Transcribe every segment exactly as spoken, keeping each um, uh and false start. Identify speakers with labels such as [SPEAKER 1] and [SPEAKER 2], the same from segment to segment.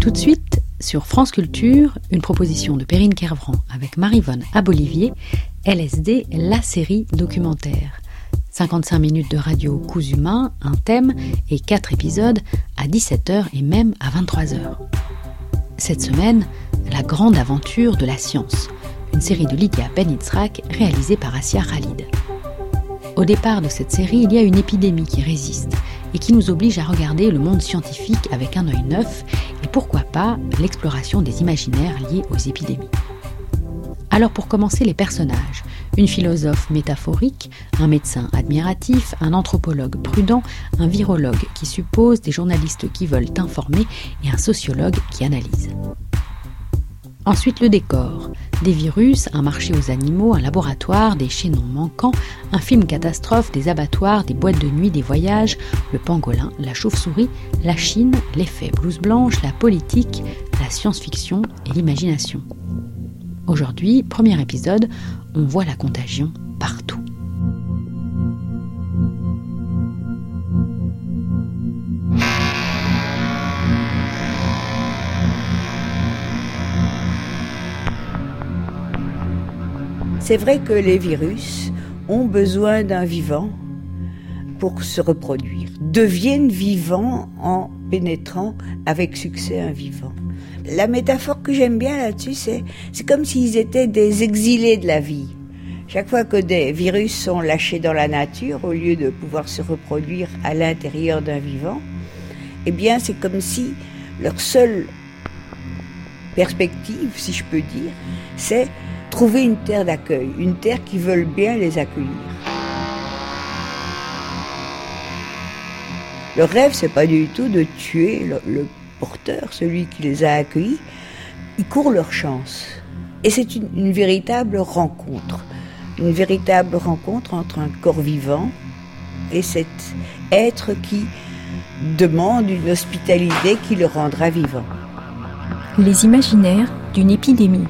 [SPEAKER 1] Tout de suite, sur France Culture, une proposition de Perrine Kervran avec Maryvonne Abolivier, L S D, la série documentaire. cinquante-cinq minutes de radio cousu main, un thème et quatre épisodes à dix-sept heures et même à vingt-trois heures. Cette semaine, la grande aventure de la science, une série de Lydia Ben-Itzrak réalisée par Assia Khalid. Au départ de cette série, il y a une épidémie qui résiste et qui nous oblige à regarder le monde scientifique avec un œil neuf et pourquoi pas l'exploration des imaginaires liés aux épidémies. Alors pour commencer, les personnages. Une philosophe métaphorique, un médecin admiratif, un anthropologue prudent, un virologue qui suppose, des journalistes qui veulent informer et un sociologue qui analyse. Ensuite, le décor. Des virus, un marché aux animaux, un laboratoire, des chaînons manquants, un film catastrophe, des abattoirs, des boîtes de nuit, des voyages, le pangolin, la chauve-souris, la Chine, l'effet blouse blanche, la politique, la science-fiction et l'imagination. Aujourd'hui, premier épisode, on voit la contagion partout.
[SPEAKER 2] C'est vrai que les virus ont besoin d'un vivant pour se reproduire, deviennent vivants en pénétrant avec succès un vivant. La métaphore que j'aime bien là-dessus, c'est, c'est comme s'ils étaient des exilés de la vie. Chaque fois que des virus sont lâchés dans la nature, au lieu de pouvoir se reproduire à l'intérieur d'un vivant, eh bien c'est comme si leur seule perspective, si je peux dire, c'est trouver une terre d'accueil, une terre qui veut bien les accueillir. Le rêve, c'est pas du tout de tuer le, le porteur, celui qui les a accueillis. Ils courent leur chance. Et c'est une, une véritable rencontre. Une véritable rencontre entre un corps vivant et cet être qui demande une hospitalité qui le rendra vivant.
[SPEAKER 3] Les imaginaires d'une épidémie.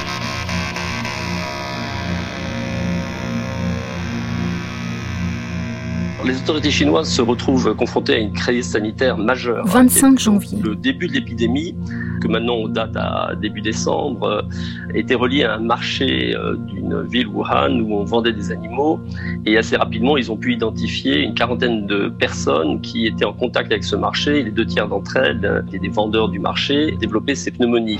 [SPEAKER 4] Les autorités chinoises se retrouvent confrontées à une crise sanitaire majeure.
[SPEAKER 3] vingt-cinq janvier.
[SPEAKER 4] Le début de l'épidémie, que maintenant on date à début décembre, était relié à un marché d'une ville, Wuhan, où on vendait des animaux. Et assez rapidement, ils ont pu identifier une quarantaine de personnes qui étaient en contact avec ce marché. Les deux tiers d'entre elles, des vendeurs du marché, développaient ces pneumonies.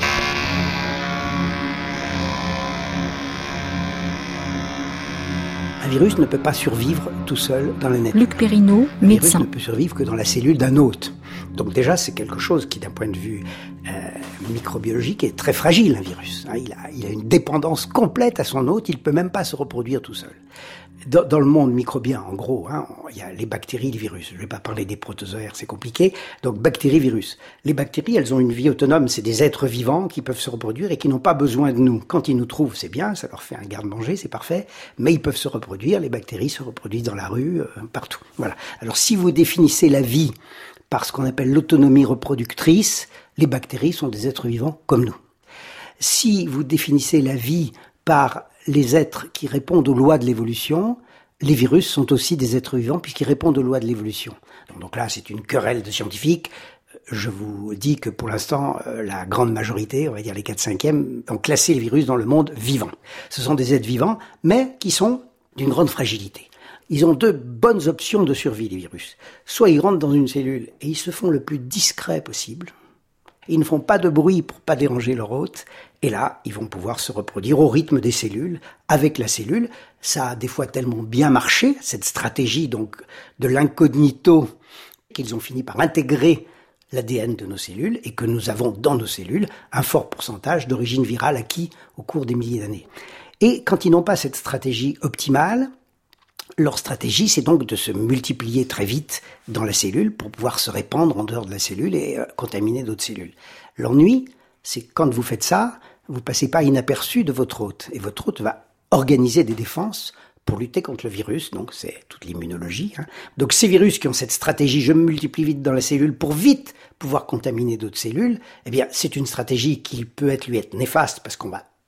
[SPEAKER 5] Un virus ne peut pas survivre tout seul dans la nature.
[SPEAKER 3] Luc Perrineau, médecin.
[SPEAKER 5] Un virus ne peut survivre que dans la cellule d'un hôte. Donc déjà, c'est quelque chose qui, d'un point de vue euh, microbiologique, est très fragile, un virus. Hein, il a, il a une dépendance complète à son hôte, il ne peut même pas se reproduire tout seul. Dans, dans le monde microbien, en gros, hein, il y a les bactéries, les virus. Je ne vais pas parler des protozoaires, c'est compliqué. Donc bactéries, virus. Les bactéries, elles ont une vie autonome. C'est des êtres vivants qui peuvent se reproduire et qui n'ont pas besoin de nous. Quand ils nous trouvent, c'est bien, ça leur fait un garde-manger, c'est parfait. Mais ils peuvent se reproduire. Les bactéries se reproduisent dans la rue, euh, partout. Voilà. Alors si vous définissez la vie par ce qu'on appelle l'autonomie reproductrice, les bactéries sont des êtres vivants comme nous. Si vous définissez la vie par les êtres qui répondent aux lois de l'évolution, les virus sont aussi des êtres vivants puisqu'ils répondent aux lois de l'évolution. Donc, donc là, c'est une querelle de scientifiques. Je vous dis que pour l'instant, euh, la grande majorité, on va dire les quatre cinquièmes, ont classé les virus dans le monde vivant. Ce sont des êtres vivants, mais qui sont d'une grande fragilité. Ils ont deux bonnes options de survie, les virus. Soit ils rentrent dans une cellule et ils se font le plus discret possible. Ils ne font pas de bruit pour pas déranger leur hôte. Et là, ils vont pouvoir se reproduire au rythme des cellules, avec la cellule. Ça a des fois tellement bien marché, cette stratégie donc de l'incognito, qu'ils ont fini par intégrer l'A D N de nos cellules et que nous avons dans nos cellules un fort pourcentage d'origine virale acquis au cours des milliers d'années. Et quand ils n'ont pas cette stratégie optimale, leur stratégie, c'est donc de se multiplier très vite dans la cellule pour pouvoir se répandre en dehors de la cellule et euh, contaminer d'autres cellules. L'ennui, c'est que quand vous faites ça, vous passez pas inaperçu de votre hôte. Et votre hôte va organiser des défenses pour lutter contre le virus. Donc, c'est toute l'immunologie. Hein. Donc, ces virus qui ont cette stratégie, je me multiplie vite dans la cellule pour vite pouvoir contaminer d'autres cellules, eh bien, c'est une stratégie qui peut être, lui, être néfaste parce qu'on va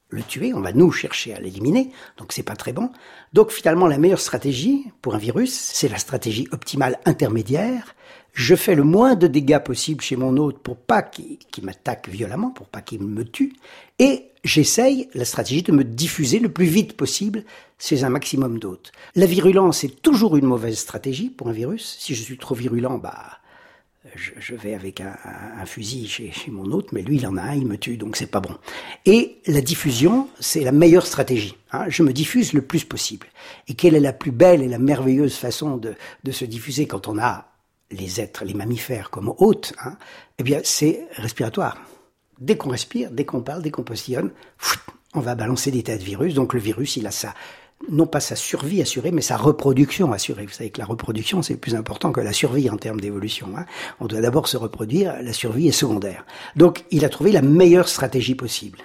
[SPEAKER 5] le tuer, on va nous chercher à l'éliminer, donc c'est pas très bon. Donc finalement, la meilleure stratégie pour un virus, c'est la stratégie optimale intermédiaire. Je fais le moins de dégâts possible chez mon hôte pour pas qu'il, qu'il m'attaque violemment, pour pas qu'il me tue, et j'essaye la stratégie de me diffuser le plus vite possible chez un maximum d'hôtes. La virulence est toujours une mauvaise stratégie pour un virus. Si je suis trop virulent, bah je, je vais avec un, un, un fusil chez, chez mon hôte, mais lui il en a un, il me tue, donc c'est pas bon. Et la diffusion, c'est la meilleure stratégie. Hein, je me diffuse le plus possible. Et quelle est la plus belle et la merveilleuse façon de, de se diffuser quand on a les êtres, les mammifères comme hôtes, hein, eh bien c'est respiratoire. Dès qu'on respire, dès qu'on parle, dès qu'on postillonne, on va balancer des tas de virus. Donc le virus, il a sa, non pas sa survie assurée, mais sa reproduction assurée. Vous savez que la reproduction, c'est plus important que la survie en termes d'évolution. Hein. On doit d'abord se reproduire, la survie est secondaire. Donc il a trouvé la meilleure stratégie possible.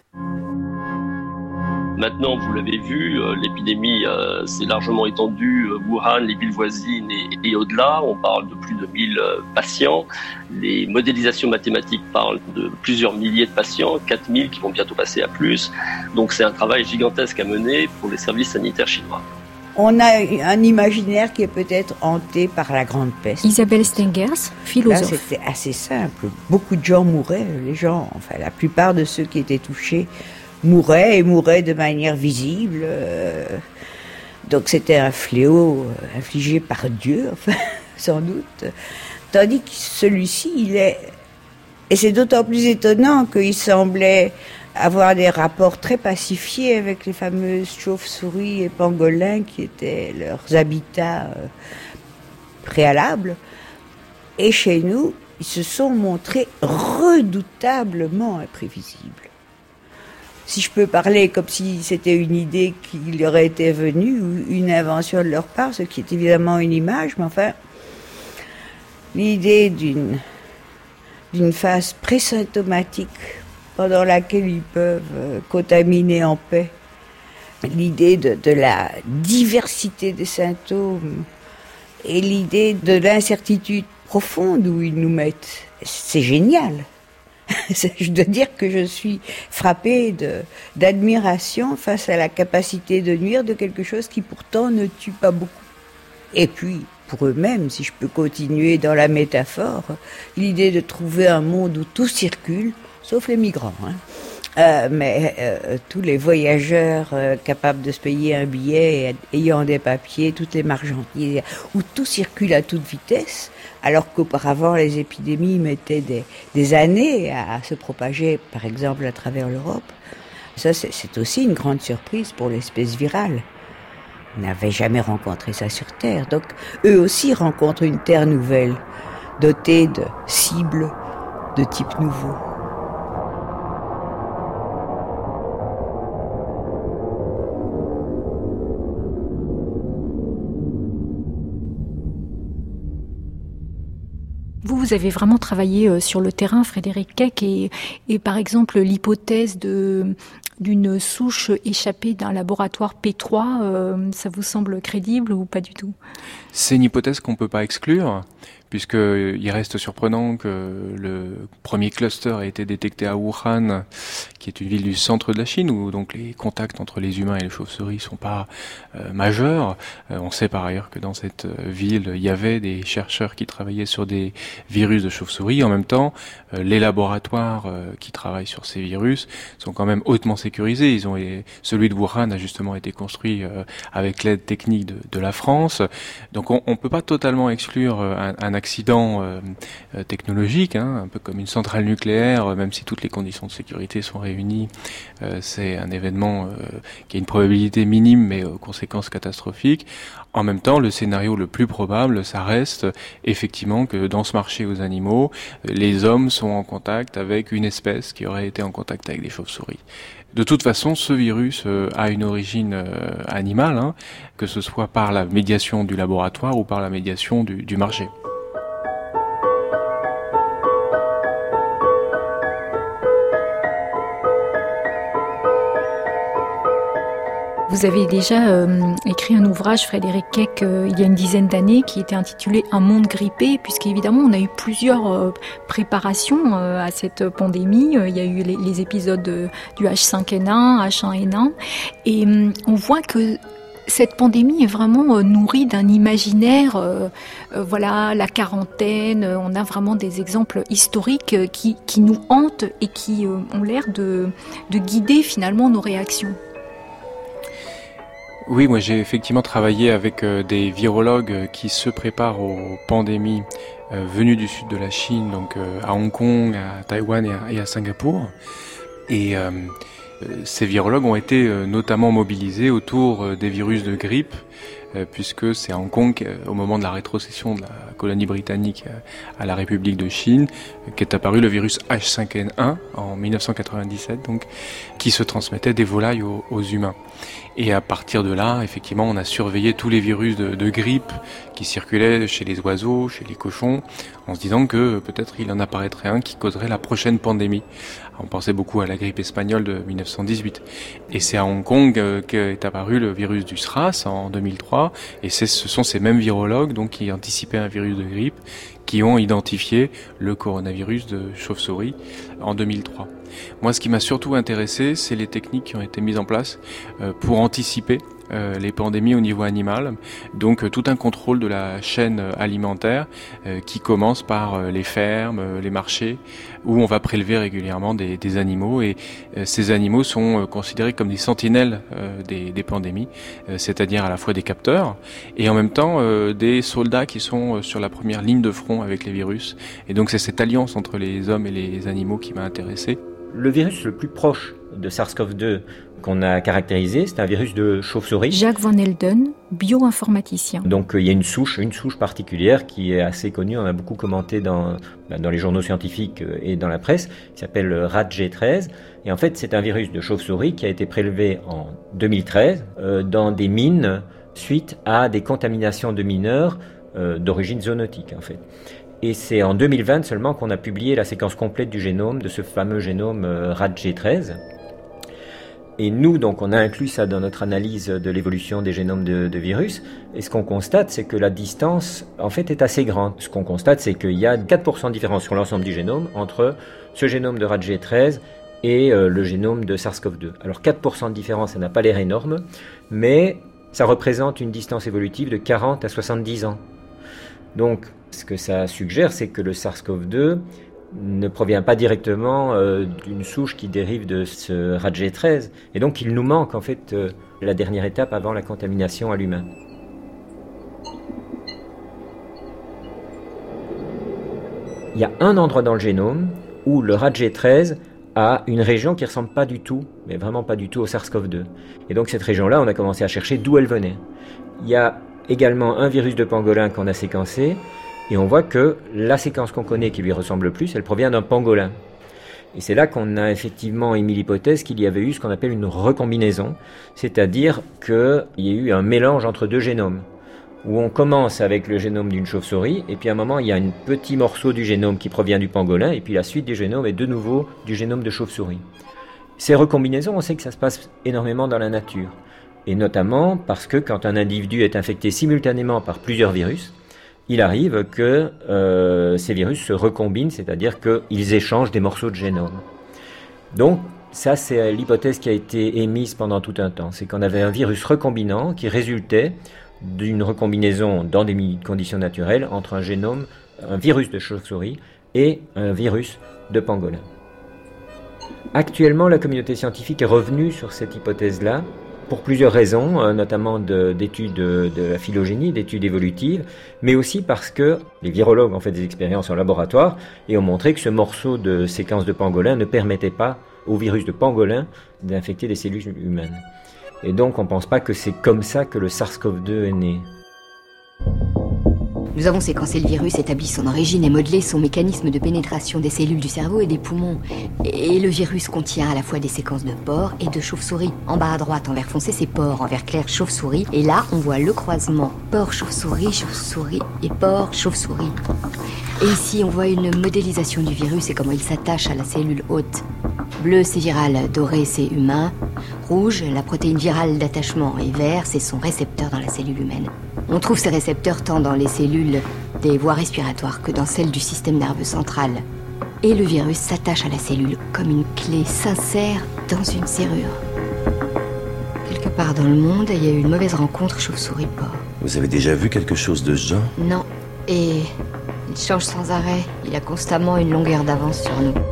[SPEAKER 4] Maintenant, vous l'avez vu, euh, l'épidémie euh, s'est largement étendue, euh, Wuhan, les villes voisines et, et au-delà. On parle de plus de mille euh, patients. Les modélisations mathématiques parlent de plusieurs milliers de patients, quatre mille qui vont bientôt passer à plus. Donc c'est un travail gigantesque à mener pour les services sanitaires chinois.
[SPEAKER 2] On a un imaginaire qui est peut-être hanté par la grande peste.
[SPEAKER 3] Isabelle Stengers, philosophe.
[SPEAKER 2] Là, c'était assez simple. Beaucoup de gens mouraient. Les gens, enfin la plupart de ceux qui étaient touchés mouraient et mouraient de manière visible. Donc c'était un fléau infligé par Dieu, enfin, sans doute. Tandis que celui-ci, il est... Et c'est d'autant plus étonnant qu'il semblait avoir des rapports très pacifiés avec les fameuses chauves-souris et pangolins qui étaient leurs habitats préalables. Et chez nous, ils se sont montrés redoutablement imprévisibles. Si je peux parler comme si c'était une idée qui leur était venue, ou une invention de leur part, ce qui est évidemment une image, mais enfin, l'idée d'une, d'une phase présymptomatique pendant laquelle ils peuvent contaminer en paix, l'idée de, de la diversité des symptômes et l'idée de l'incertitude profonde où ils nous mettent, c'est génial. Je dois dire que je suis frappée de, d'admiration face à la capacité de nuire de quelque chose qui pourtant ne tue pas beaucoup. Et puis, pour eux-mêmes, si je peux continuer dans la métaphore, l'idée de trouver un monde où tout circule, sauf les migrants, hein. Euh, mais euh, tous les voyageurs euh, capables de se payer un billet, et ayant des papiers, toutes les marchandises, où tout circule à toute vitesse, alors qu'auparavant les épidémies mettaient des, des années à, à se propager, par exemple à travers l'Europe. Ça, c'est, c'est aussi une grande surprise pour l'espèce virale. On n'avait jamais rencontré ça sur Terre, donc eux aussi rencontrent une Terre nouvelle, dotée de cibles de type nouveau.
[SPEAKER 3] Vous, vous avez vraiment travaillé sur le terrain, Frédéric Keck, et, et par exemple l'hypothèse de, d'une souche échappée d'un laboratoire P trois, euh, ça vous semble crédible ou pas du tout ?
[SPEAKER 6] C'est une hypothèse qu'on ne peut pas exclure, puisqu'il reste surprenant que le premier cluster a été détecté à Wuhan, qui est une ville du centre de la Chine, où donc les contacts entre les humains et les chauves-souris sont pas euh, majeurs. Euh, on sait par ailleurs que dans cette ville, il y avait des chercheurs qui travaillaient sur des virus de chauves-souris. En même temps, euh, les laboratoires euh, qui travaillent sur ces virus sont quand même hautement sécurisés. Ils ont, celui de Wuhan a justement été construit euh, avec l'aide technique de, de la France. Donc on ne peut pas totalement exclure un, un accident euh, euh, technologique, hein, un peu comme une centrale nucléaire, euh, même si toutes les conditions de sécurité sont réunies, euh, c'est un événement euh, qui a une probabilité minime mais aux conséquences catastrophiques. En même temps, le scénario le plus probable, ça reste effectivement que dans ce marché aux animaux, les hommes sont en contact avec une espèce qui aurait été en contact avec des chauves-souris. De toute façon, ce virus euh, a une origine euh, animale, hein, que ce soit par la médiation du laboratoire ou par la médiation du, du marché.
[SPEAKER 3] Vous avez déjà euh, écrit un ouvrage, Frédéric Keck, euh, il y a une dizaine d'années, qui était intitulé « Un monde grippé », puisqu'évidemment, on a eu plusieurs euh, préparations euh, à cette pandémie. Il y a eu les, les épisodes de, du H cinq N un, H un N un, et euh, on voit que cette pandémie est vraiment euh, nourrie d'un imaginaire, euh, euh, voilà, la quarantaine, euh, on a vraiment des exemples historiques euh, qui, qui nous hantent et qui euh, ont l'air de, de guider finalement nos réactions.
[SPEAKER 6] Oui, moi j'ai effectivement travaillé avec euh, des virologues euh, qui se préparent aux pandémies euh, venues du sud de la Chine, donc euh, à Hong Kong, à Taïwan et à, et à Singapour. Et euh, ces virologues ont été euh, notamment mobilisés autour euh, des virus de grippe, euh, puisque c'est à Hong Kong, euh, au moment de la rétrocession de la colonie britannique euh, à la République de Chine, euh, qu'est apparu le virus H cinq N un en dix-neuf cent quatre-vingt-dix-sept, donc, qui se transmettait des volailles aux, aux humains. Et à partir de là, effectivement, on a surveillé tous les virus de, de grippe qui circulaient chez les oiseaux, chez les cochons, en se disant que peut-être il en apparaîtrait un qui causerait la prochaine pandémie. On pensait beaucoup à la grippe espagnole de dix-neuf cent dix-huit. Et c'est à Hong Kong euh, qu'est apparu le virus du SRAS en deux mille trois. Et c'est, ce sont ces mêmes virologues donc, qui anticipaient un virus de grippe qui ont identifié le coronavirus de chauve-souris en deux mille trois. Moi, ce qui m'a surtout intéressé, c'est les techniques qui ont été mises en place euh, pour anticiper euh, les pandémies au niveau animal. Donc, euh, tout un contrôle de la chaîne alimentaire euh, qui commence par euh, les fermes, euh, les marchés, où on va prélever régulièrement des, des animaux. Et euh, ces animaux sont euh, considérés comme des sentinelles euh, des, des pandémies, euh, c'est-à-dire à la fois des capteurs et en même temps euh, des soldats qui sont euh, sur la première ligne de front avec les virus. Et donc, c'est cette alliance entre les hommes et les animaux qui m'a intéressé.
[SPEAKER 7] Le virus le plus proche de SARS-CoV deux qu'on a caractérisé, c'est un virus de chauve-souris.
[SPEAKER 3] Jacques Van Helden, bioinformaticien.
[SPEAKER 7] Donc il y a une souche, une souche particulière qui est assez connue, on a beaucoup commenté dans, dans les journaux scientifiques et dans la presse, qui s'appelle R A T G treize. Et en fait, c'est un virus de chauve-souris qui a été prélevé en deux mille treize euh, dans des mines suite à des contaminations de mineurs euh, d'origine zoonotique en fait. Et c'est en deux mille vingt seulement qu'on a publié la séquence complète du génome, de ce fameux génome R A T G treize. Et nous, donc, on a inclus ça dans notre analyse de l'évolution des génomes de, de virus. Et ce qu'on constate, c'est que la distance, en fait, est assez grande. Ce qu'on constate, c'est qu'il y a quatre pour cent de différence sur l'ensemble du génome entre ce génome de R A T G treize et euh, le génome de SARS-CoV deux. Alors, quatre pour cent de différence, ça n'a pas l'air énorme, mais ça représente une distance évolutive de quarante à soixante-dix ans. Donc, ce que ça suggère, c'est que le SARS-CoV deux ne provient pas directement euh, d'une souche qui dérive de ce R A T G treize. Et donc, il nous manque en fait euh, la dernière étape avant la contamination à l'humain. Il y a un endroit dans le génome où le R A T G treize a une région qui ne ressemble pas du tout, mais vraiment pas du tout au SARS-CoV deux. Et donc, cette région-là, on a commencé à chercher d'où elle venait. Il y a également un virus de pangolin qu'on a séquencé, et on voit que la séquence qu'on connaît qui lui ressemble le plus, elle provient d'un pangolin. Et c'est là qu'on a effectivement émis l'hypothèse qu'il y avait eu ce qu'on appelle une recombinaison, c'est-à-dire qu'il y a eu un mélange entre deux génomes, où on commence avec le génome d'une chauve-souris, et puis à un moment il y a un petit morceau du génome qui provient du pangolin, et puis la suite du génome est de nouveau du génome de chauve-souris. Ces recombinaisons, on sait que ça se passe énormément dans la nature, et notamment parce que quand un individu est infecté simultanément par plusieurs virus, il arrive que euh, ces virus se recombinent, c'est-à-dire qu'ils échangent des morceaux de génome. Donc, ça, c'est l'hypothèse qui a été émise pendant tout un temps. C'est qu'on avait un virus recombinant qui résultait d'une recombinaison dans des conditions naturelles entre un génome, un virus de chauve-souris et un virus de pangolin. Actuellement, la communauté scientifique est revenue sur cette hypothèse-là, pour plusieurs raisons, notamment de, d'études de, de la phylogénie, d'études évolutives, mais aussi parce que les virologues ont fait des expériences en laboratoire et ont montré que ce morceau de séquence de pangolin ne permettait pas au virus de pangolin d'infecter des cellules humaines. Et donc on ne pense pas que c'est comme ça que le SARS-CoV deux est né.
[SPEAKER 8] Nous avons séquencé le virus, établi son origine et modelé son mécanisme de pénétration des cellules du cerveau et des poumons. Et le virus contient à la fois des séquences de porcs et de chauves-souris. En bas à droite, en vert foncé, c'est porc, en vert clair, chauve-souris. Et là, on voit le croisement porc-chauve-souris, chauve-souris et porc-chauve-souris. Et ici, on voit une modélisation du virus et comment il s'attache à la cellule hôte. Bleu, c'est viral, doré, c'est humain, rouge, la protéine virale d'attachement, et vert, c'est son récepteur dans la cellule humaine. On trouve ces récepteurs tant dans les cellules des voies respiratoires que dans celles du système nerveux central. Et le virus s'attache à la cellule comme une clé s'insère dans une serrure. Quelque part dans le monde, il y a eu une mauvaise rencontre chauve-souris-porc.
[SPEAKER 9] Vous avez déjà vu quelque chose de ce genre ?
[SPEAKER 8] Non, et il change sans arrêt. Il a constamment une longueur d'avance sur nous.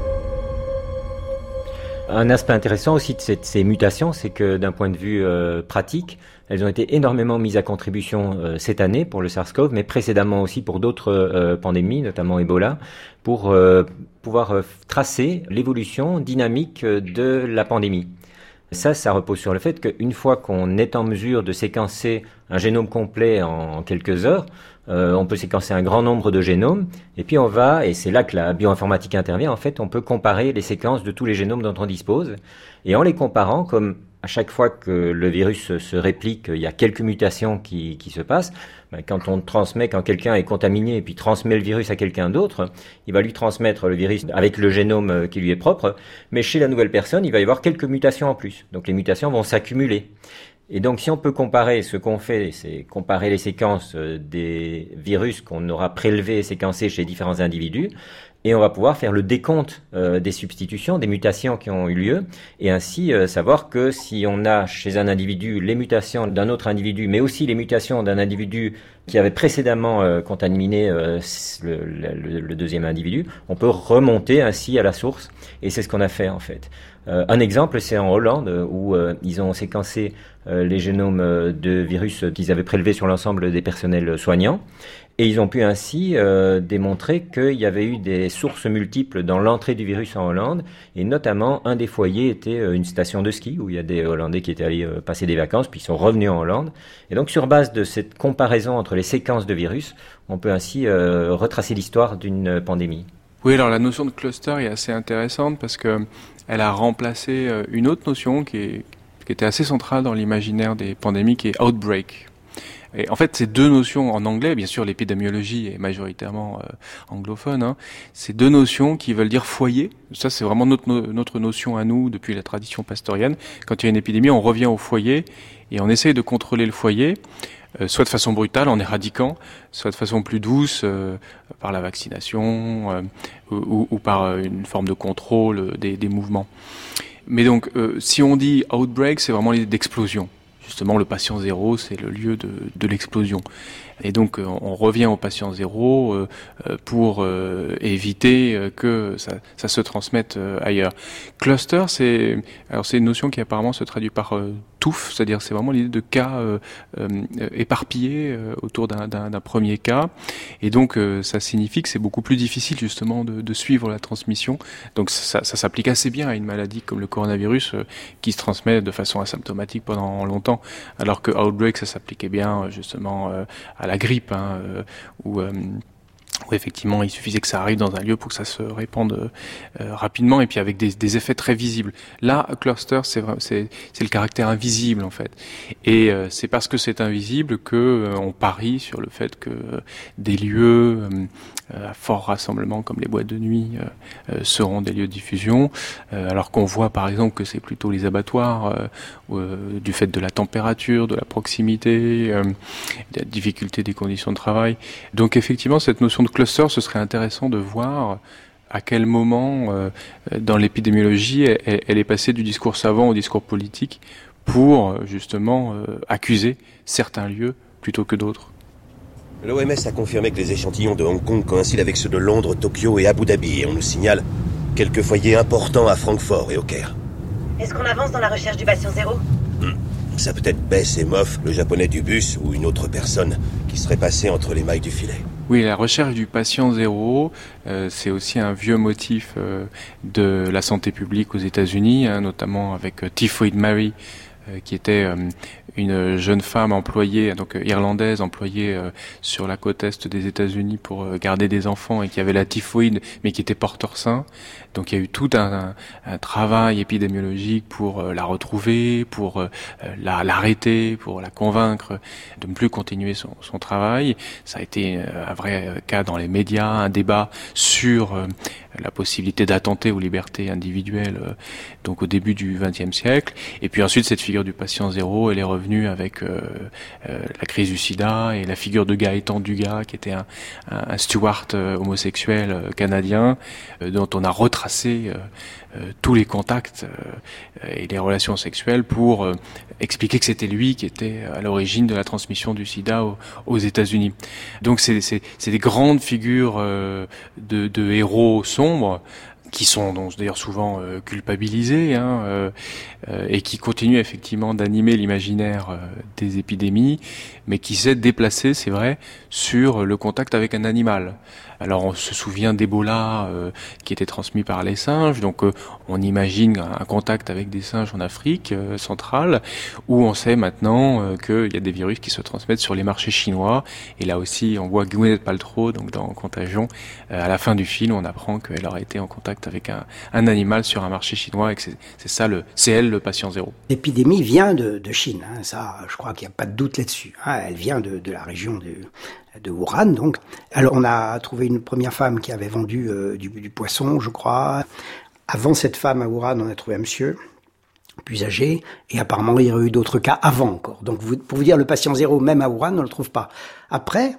[SPEAKER 7] Un aspect intéressant aussi de cette, ces mutations, c'est que d'un point de vue euh, pratique, elles ont été énormément mises à contribution euh, cette année pour le SARS-CoV, mais précédemment aussi pour d'autres euh, pandémies, notamment Ebola, pour euh, pouvoir euh, tracer l'évolution dynamique de la pandémie. Ça, ça repose sur le fait qu'une fois qu'on est en mesure de séquencer un génome complet en quelques heures, euh, on peut séquencer un grand nombre de génomes, et puis on va, et c'est là que la bioinformatique intervient, en fait, on peut comparer les séquences de tous les génomes dont on dispose, et en les comparant, comme à chaque fois que le virus se réplique, il y a quelques mutations qui, qui se passent. Ben, quand on transmet, quand quelqu'un est contaminé et puis transmet le virus à quelqu'un d'autre, il va lui transmettre le virus avec le génome qui lui est propre, mais chez la nouvelle personne, il va y avoir quelques mutations en plus. Donc les mutations vont s'accumuler. Et donc si on peut comparer, ce qu'on fait, c'est comparer les séquences des virus qu'on aura prélevés et séquencés chez différents individus, et on va pouvoir faire le décompte euh, des substitutions, des mutations qui ont eu lieu, et ainsi euh, savoir que si on a chez un individu les mutations d'un autre individu, mais aussi les mutations d'un individu qui avait précédemment euh, contaminé euh, le, le, le deuxième individu, on peut remonter ainsi à la source, et c'est ce qu'on a fait en fait. Euh, un exemple, c'est en Hollande, où euh, ils ont séquencé euh, les génomes de virus qu'ils avaient prélevés sur l'ensemble des personnels soignants, et ils ont pu ainsi euh, démontrer qu'il y avait eu des sources multiples dans l'entrée du virus en Hollande, et notamment un des foyers était euh, une station de ski où il y a des Hollandais qui étaient allés euh, passer des vacances, puis ils sont revenus en Hollande. Et donc sur base de cette comparaison entre les séquences de virus, on peut ainsi euh, retracer l'histoire d'une pandémie.
[SPEAKER 6] Oui, alors la notion de cluster est assez intéressante parce que elle a remplacé une autre notion qui, est, qui était assez centrale dans l'imaginaire des pandémies, qui est outbreak. Et en fait, ces deux notions en anglais, bien sûr, l'épidémiologie est majoritairement euh, anglophone, hein, ces deux notions qui veulent dire foyer. Ça, c'est vraiment notre, notre notion à nous depuis la tradition pastorienne. Quand il y a une épidémie, on revient au foyer et on essaye de contrôler le foyer, euh, soit de façon brutale en éradiquant, soit de façon plus douce euh, par la vaccination euh, ou, ou par une forme de contrôle des, des mouvements. Mais donc, euh, si on dit outbreak, c'est vraiment l'idée d'explosion. Justement, le patient zéro, c'est le lieu de, de l'explosion. Et donc, on revient au patient zéro euh, pour euh, éviter que ça, ça se transmette euh, ailleurs. Cluster, c'est alors c'est une notion qui apparemment se traduit par euh, touffe, c'est-à-dire c'est vraiment l'idée de cas euh, euh, éparpillés euh, autour d'un, d'un, d'un premier cas. Et donc, euh, ça signifie que c'est beaucoup plus difficile justement de, de suivre la transmission. Donc, ça, ça s'applique assez bien à une maladie comme le coronavirus euh, qui se transmet de façon asymptomatique pendant longtemps, alors que outbreak, ça s'appliquait bien justement euh, à la grippe, hein, euh, où, euh, où effectivement il suffisait que ça arrive dans un lieu pour que ça se répande euh, rapidement et puis avec des, des effets très visibles. Là, cluster, c'est, c'est, c'est le caractère invisible en fait. Et euh, c'est parce que c'est invisible que euh, on parie sur le fait que euh, des lieux euh, à fort rassemblement comme les boîtes de nuit euh, euh, seront des lieux de diffusion, euh, alors qu'on voit par exemple que c'est plutôt les abattoirs euh, euh, du fait de la température, de la proximité, euh, de la difficulté des conditions de travail. Donc effectivement, cette notion de cluster, ce serait intéressant de voir à quel moment euh, dans l'épidémiologie elle, elle est passée du discours savant au discours politique pour justement euh, accuser certains lieux plutôt que d'autres.
[SPEAKER 9] L'O M S a confirmé que les échantillons de Hong Kong coïncident avec ceux de Londres, Tokyo et Abu Dhabi, et on nous signale quelques foyers importants à Francfort et au Caire.
[SPEAKER 10] Est-ce qu'on avance dans la recherche du patient zéro ?
[SPEAKER 9] hmm. Ça peut être Bess et Moff, le japonais du bus, ou une autre personne qui serait passée entre les mailles du filet.
[SPEAKER 6] Oui, la recherche du patient zéro, euh, c'est aussi un vieux motif euh, de la santé publique aux États-Unis, hein, notamment avec euh, Typhoid Mary, euh, qui était euh, une jeune femme employée, donc euh, irlandaise, employée euh, sur la côte est des États-Unis pour euh, garder des enfants et qui avait la typhoïde, mais qui était porteur sain. Donc il y a eu tout un, un, un travail épidémiologique pour euh, la retrouver, pour euh, la, l'arrêter, pour la convaincre de ne plus continuer son, son travail. Ça a été euh, un vrai cas dans les médias, un débat sur euh, la possibilité d'attenter aux libertés individuelles, euh, donc au début du vingtième siècle. Et puis ensuite, cette figure du patient zéro, elle est revenue avec euh, euh, la crise du sida et la figure de Gaëtan Dugas, qui était un, un, un steward euh, homosexuel euh, canadien, euh, dont on a retracé euh, euh, tous les contacts euh, et les relations sexuelles pour euh, expliquer que c'était lui qui était à l'origine de la transmission du sida aux, aux États-Unis. Donc c'est, c'est, c'est des grandes figures euh, de, de héros sombres qui sont donc d'ailleurs souvent euh, culpabilisés hein, euh, euh, et qui continuent effectivement d'animer l'imaginaire euh, des épidémies, mais qui s'est déplacé, c'est vrai, sur le contact avec un animal. Alors on se souvient d'Ebola euh, qui était transmis par les singes, donc euh, on imagine un contact avec des singes en Afrique euh, centrale, où on sait maintenant euh, qu'il y a des virus qui se transmettent sur les marchés chinois, et là aussi on voit Gwyneth Paltrow, donc dans Contagion, euh, à la fin du film on apprend qu'elle aurait été en contact avec un, un animal sur un marché chinois, et que c'est, c'est ça, le, c'est elle le patient zéro.
[SPEAKER 5] L'épidémie vient de, de Chine, hein, ça je crois qu'il n'y a pas de doute là-dessus, hein, elle vient de, de la région de... de Wuhan, donc. Alors, on a trouvé une première femme qui avait vendu euh, du, du poisson, je crois. Avant cette femme à Wuhan, on a trouvé un monsieur plus âgé, et apparemment, il y aurait eu d'autres cas avant encore. Donc, vous, pour vous dire, le patient zéro, même à Wuhan, on ne le trouve pas. Après,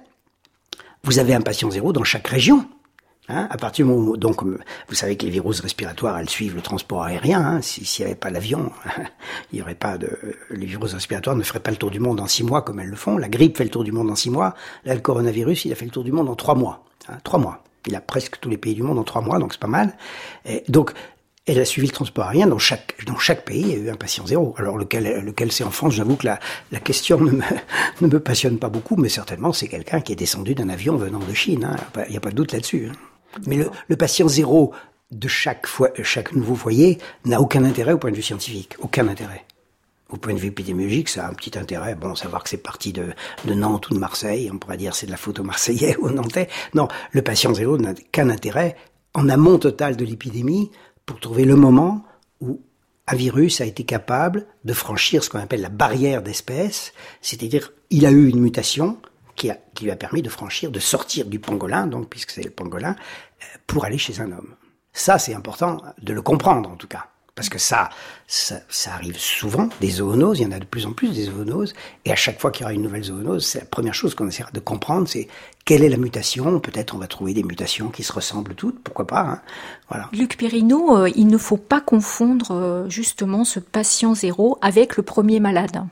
[SPEAKER 5] vous avez un patient zéro dans chaque région. Hein, à partir du moment où, donc, vous savez que les virus respiratoires, elles suivent le transport aérien. Hein, si, s'il n'y avait pas l'avion, il y aurait pas de, les virus respiratoires ne feraient pas le tour du monde en six mois comme elles le font. La grippe fait le tour du monde en six mois. Là, le coronavirus, il a fait le tour du monde en trois mois. Hein, trois mois. Il a presque tous les pays du monde en trois mois, donc c'est pas mal. Et donc, elle a suivi le transport aérien. Dans chaque, dans chaque pays, il y a eu un patient zéro. Alors, lequel, lequel c'est en France, j'avoue que la, la question ne me, ne me passionne pas beaucoup, mais certainement, c'est quelqu'un qui est descendu d'un avion venant de Chine. Hein. Il n'y a pas de doute là-dessus. Hein. Mais le, le patient zéro de chaque, foi, chaque nouveau foyer n'a aucun intérêt au point de vue scientifique. Aucun intérêt. Au point de vue épidémiologique, ça a un petit intérêt. Bon, savoir que c'est parti de, de Nantes ou de Marseille, on pourrait dire c'est de la faute aux Marseillais ou aux Nantais. Non, le patient zéro n'a qu'un intérêt en amont total de l'épidémie pour trouver le moment où un virus a été capable de franchir ce qu'on appelle la barrière d'espèce, c'est-à-dire il a eu une mutation qui, a, qui lui a permis de franchir, de sortir du pangolin, donc puisque c'est le pangolin, pour aller chez un homme. Ça, c'est important de le comprendre en tout cas. Parce que ça, ça, ça arrive souvent, des zoonoses, il y en a de plus en plus des zoonoses, et à chaque fois qu'il y aura une nouvelle zoonose, c'est la première chose qu'on essaie de comprendre, c'est quelle est la mutation. Peut-être on va trouver des mutations qui se ressemblent toutes, pourquoi pas. Hein. Voilà.
[SPEAKER 3] Luc Perrineau, euh, il ne faut pas confondre euh, justement ce patient zéro avec le premier malade.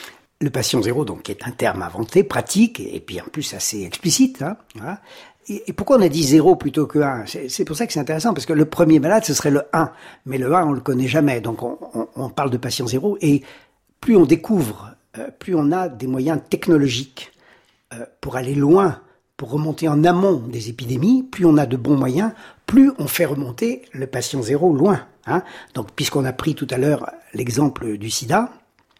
[SPEAKER 5] Le patient zéro, donc, qui est un terme inventé, pratique, et puis en plus assez explicite. Hein, voilà. Et pourquoi on a dit zéro plutôt que un ? C'est pour ça que c'est intéressant, parce que le premier malade, ce serait le un. Mais le un, on le connaît jamais. Donc, on, on, on parle de patient zéro. Et plus on découvre, euh, plus on a des moyens technologiques euh, pour aller loin, pour remonter en amont des épidémies, plus on a de bons moyens, plus on fait remonter le patient zéro loin. Hein. Donc, puisqu'on a pris tout à l'heure l'exemple du sida,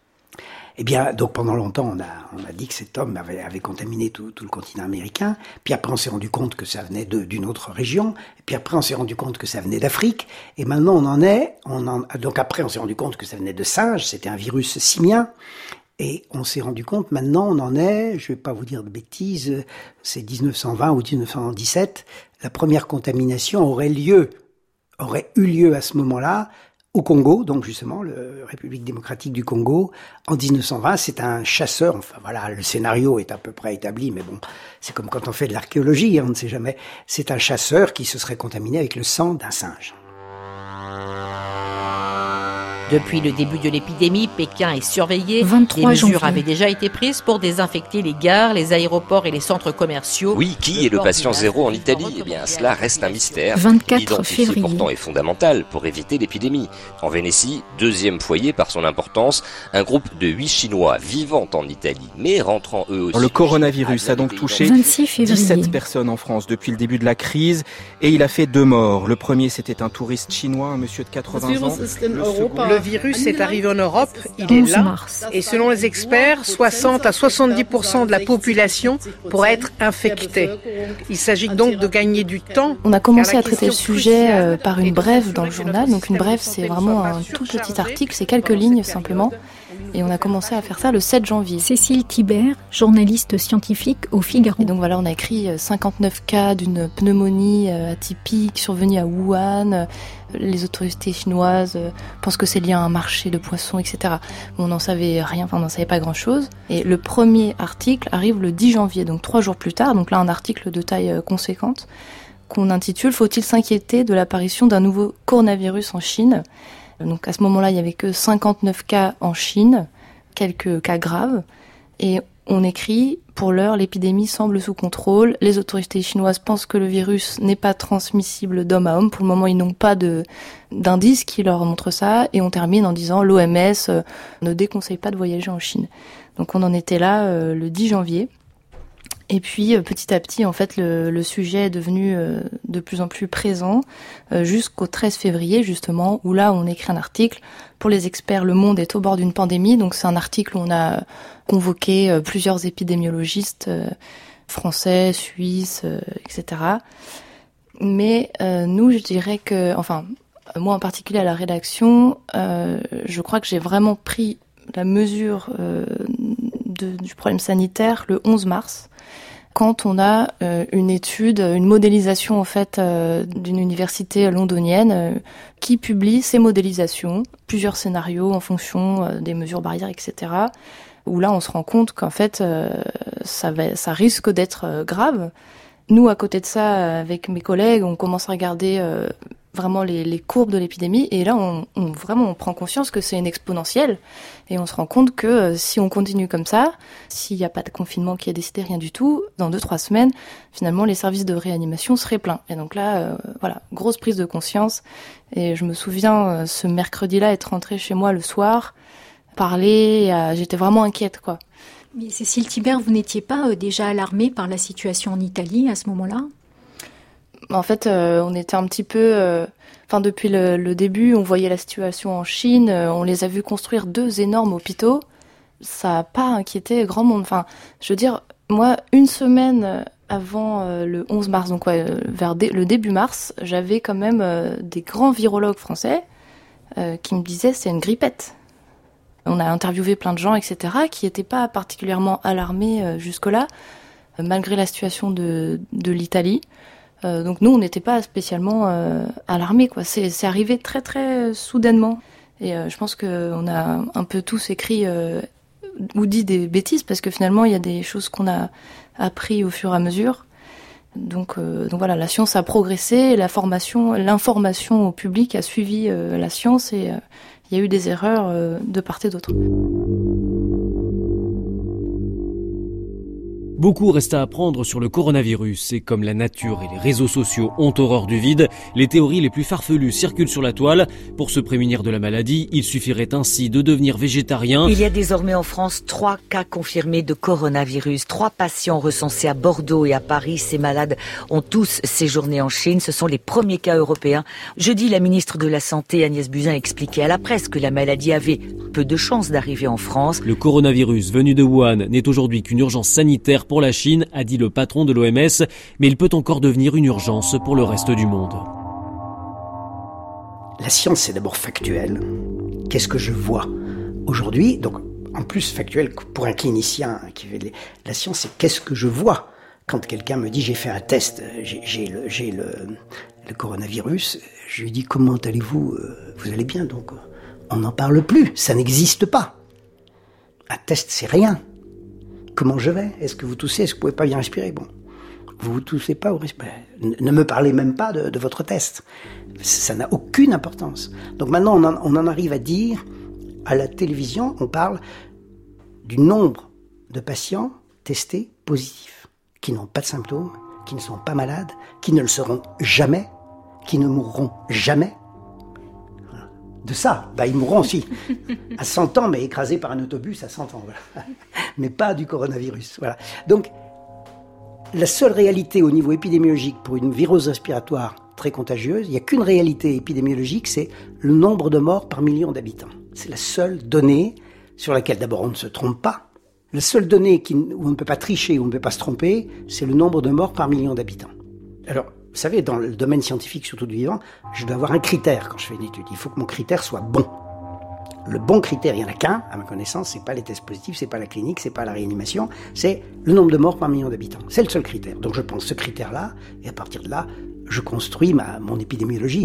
[SPEAKER 5] eh bien, donc pendant longtemps, on a, on a dit que cet homme avait, avait contaminé tout, tout le continent américain. Puis après, on s'est rendu compte que ça venait de, d'une autre région. Et puis après, on s'est rendu compte que ça venait d'Afrique. Et maintenant, on en est. On en, donc après, on s'est rendu compte que ça venait de singes. C'était un virus simien. Et on s'est rendu compte, maintenant, on en est. Je vais pas vous dire de bêtises. C'est dix-neuf cent vingt ou dix-neuf cent dix-sept. La première contamination aurait lieu, aurait eu lieu à ce moment-là. Au Congo, donc justement, la République démocratique du Congo, en dix-neuf cent vingt, c'est un chasseur, enfin voilà, le scénario est à peu près établi, mais bon, c'est comme quand on fait de l'archéologie, on ne sait jamais. C'est un chasseur qui se serait contaminé avec le sang d'un singe.
[SPEAKER 11] Depuis le début de l'épidémie, Pékin est surveillé.
[SPEAKER 3] vingt-trois
[SPEAKER 11] Des mesures
[SPEAKER 3] janvier.
[SPEAKER 11] avaient déjà été prises pour désinfecter les gares, les aéroports et les centres commerciaux.
[SPEAKER 12] Oui, qui est le patient zéro en Italie ? Eh bien, cela reste un mystère.
[SPEAKER 3] vingt-quatre
[SPEAKER 12] L'identifier
[SPEAKER 3] février.
[SPEAKER 12] pourtant est fondamental pour éviter l'épidémie. En Vénétie, deuxième foyer par son importance, un groupe de huit Chinois vivant en Italie, mais rentrant eux aussi.
[SPEAKER 13] Le coronavirus a donc touché
[SPEAKER 3] vingt-six février.
[SPEAKER 13] dix-sept personnes en France depuis le début de la crise et il a fait deux morts. Le premier, c'était un touriste chinois, un monsieur de quatre-vingts ans. Le second...
[SPEAKER 14] Le virus est arrivé en Europe, il est là,
[SPEAKER 3] mars.
[SPEAKER 14] et selon les experts, soixante à soixante-dix pour cent de la population pourrait être infectée. Il s'agit donc de gagner du temps.
[SPEAKER 15] On a commencé à traiter le sujet euh, par une brève dans le journal. Donc une brève, c'est vraiment un tout petit article, c'est quelques lignes simplement. Et on a commencé à faire ça le sept janvier.
[SPEAKER 3] Cécile Thibert, journaliste scientifique au Figaro.
[SPEAKER 15] Et donc voilà, on a écrit cinquante-neuf cas d'une pneumonie atypique survenue à Wuhan. Les autorités chinoises pensent que c'est lié à un marché de poissons, et cetera. On n'en savait rien, enfin on n'en savait pas grand-chose. Et le premier article arrive le dix janvier, donc trois jours plus tard. Donc là, un article de taille conséquente qu'on intitule « Faut-il s'inquiéter de l'apparition d'un nouveau coronavirus en Chine ?» Donc à ce moment-là, il n'y avait que cinquante-neuf cas en Chine, quelques cas graves. Et on écrit « Pour l'heure, l'épidémie semble sous contrôle. Les autorités chinoises pensent que le virus n'est pas transmissible d'homme à homme. Pour le moment, ils n'ont pas de, d'indices qui leur montrent ça. » Et on termine en disant « L'O M S euh, ne déconseille pas de voyager en Chine. » Donc on en était là euh, le dix janvier. Et puis euh, petit à petit, en fait, le, le sujet est devenu euh, de plus en plus présent euh, jusqu'au treize février, justement, où là, on écrit un article. Pour les experts, le monde est au bord d'une pandémie. Donc c'est un article où on a convoqué euh, plusieurs épidémiologistes euh, français, suisses, euh, et cetera. Mais euh, nous, je dirais que, enfin, moi en particulier à la rédaction, euh, je crois que j'ai vraiment pris la mesure euh, de, du problème sanitaire le onze mars. Quand on a euh, une étude, une modélisation en fait euh, d'une université londonienne euh, qui publie ces modélisations, plusieurs scénarios en fonction euh, des mesures barrières, et cetera. Où là, on se rend compte qu'en fait, euh, ça, va, ça risque d'être euh, grave. Nous, à côté de ça, avec mes collègues, on commence à regarder euh, vraiment les, les courbes de l'épidémie, et là, on, on vraiment on prend conscience que c'est une exponentielle, et on se rend compte que euh, si on continue comme ça, s'il n'y a pas de confinement qui est décidé, rien du tout, dans deux trois semaines, finalement, les services de réanimation seraient pleins. Et donc là, euh, voilà, grosse prise de conscience. Et je me souviens, euh, ce mercredi-là, être rentrée chez moi le soir, parler, euh, j'étais vraiment inquiète, quoi.
[SPEAKER 3] Mais Cécile Thibert, vous n'étiez pas euh, déjà alarmée par la situation en Italie à ce moment-là ?
[SPEAKER 15] En fait, euh, on était un petit peu... Enfin, euh, depuis le, le début, on voyait la situation en Chine, euh, on les a vus construire deux énormes hôpitaux. Ça n'a pas inquiété grand monde. Enfin, je veux dire, moi, une semaine avant euh, le onze mars, donc ouais, vers dé- le début mars, j'avais quand même euh, des grands virologues français euh, qui me disaient c'est une grippette. On a interviewé plein de gens, et cetera, qui n'étaient pas particulièrement alarmés euh, jusque-là, euh, malgré la situation de, de l'Italie. Euh, donc nous, on n'était pas spécialement euh, alarmés, quoi. C'est, c'est arrivé très très soudainement. Et euh, je pense qu'on a un peu tous écrit euh, ou dit des bêtises, parce que finalement, il y a des choses qu'on a appris au fur et à mesure. Donc, euh, donc voilà, la science a progressé, la formation, l'information au public a suivi euh, la science, et euh, il y a eu des erreurs euh, de part et d'autre.
[SPEAKER 16] Beaucoup reste à apprendre sur le coronavirus, et comme la nature et les réseaux sociaux ont horreur du vide, les théories les plus farfelues circulent sur la toile. Pour se prémunir de la maladie, il suffirait ainsi de devenir végétarien.
[SPEAKER 17] Il y a désormais en France trois cas confirmés de coronavirus. Trois patients recensés à Bordeaux et à Paris. Ces malades ont tous séjourné en Chine. Ce sont les premiers cas européens. Jeudi, la ministre de la Santé, Agnès Buzyn, expliquait à la presse que la maladie avait peu de chances d'arriver en France.
[SPEAKER 16] Le coronavirus venu de Wuhan n'est aujourd'hui qu'une urgence sanitaire pour la Chine, a dit le patron de l'O M S, mais il peut encore devenir une urgence pour le reste du monde.
[SPEAKER 5] La science, c'est d'abord factuel. Qu'est-ce que je vois aujourd'hui? Donc, en plus factuel pour un clinicien qui fait les... la science, c'est qu'est-ce que je vois quand quelqu'un me dit j'ai fait un test, j'ai, j'ai, le, j'ai le, le coronavirus. Je lui dis comment allez-vous? Vous allez bien? Donc, on n'en parle plus. Ça n'existe pas. Un test, c'est rien. Comment je vais? Est-ce que vous toussez? Est-ce que vous pouvez pas bien respirer? Bon, vous vous toussez pas, vous respirez. Ne me parlez même pas de, de votre test. Ça n'a aucune importance. Donc maintenant, on en, on en arrive à dire, à la télévision, on parle du nombre de patients testés positifs, qui n'ont pas de symptômes, qui ne sont pas malades, qui ne le seront jamais, qui ne mourront jamais. De ça, bah ils mourront aussi. À cent ans, mais écrasés par un autobus à cent ans. Voilà. Mais pas du coronavirus. Voilà. Donc, la seule réalité au niveau épidémiologique pour une virose respiratoire très contagieuse, il n'y a qu'une réalité épidémiologique, c'est le nombre de morts par million d'habitants. C'est la seule donnée sur laquelle, d'abord, on ne se trompe pas. La seule donnée qui, où on ne peut pas tricher, où on ne peut pas se tromper, c'est le nombre de morts par million d'habitants. Alors, vous savez, dans le domaine scientifique, surtout du vivant, je dois avoir un critère quand je fais une étude. Il faut que mon critère soit bon. Le bon critère, il n'y en a qu'un, à ma connaissance, c'est pas les tests positifs, c'est pas la clinique, c'est pas la réanimation, c'est le nombre de morts par million d'habitants. C'est le seul critère. Donc je pense ce critère-là, et à partir de là, je construis ma, mon épidémiologie.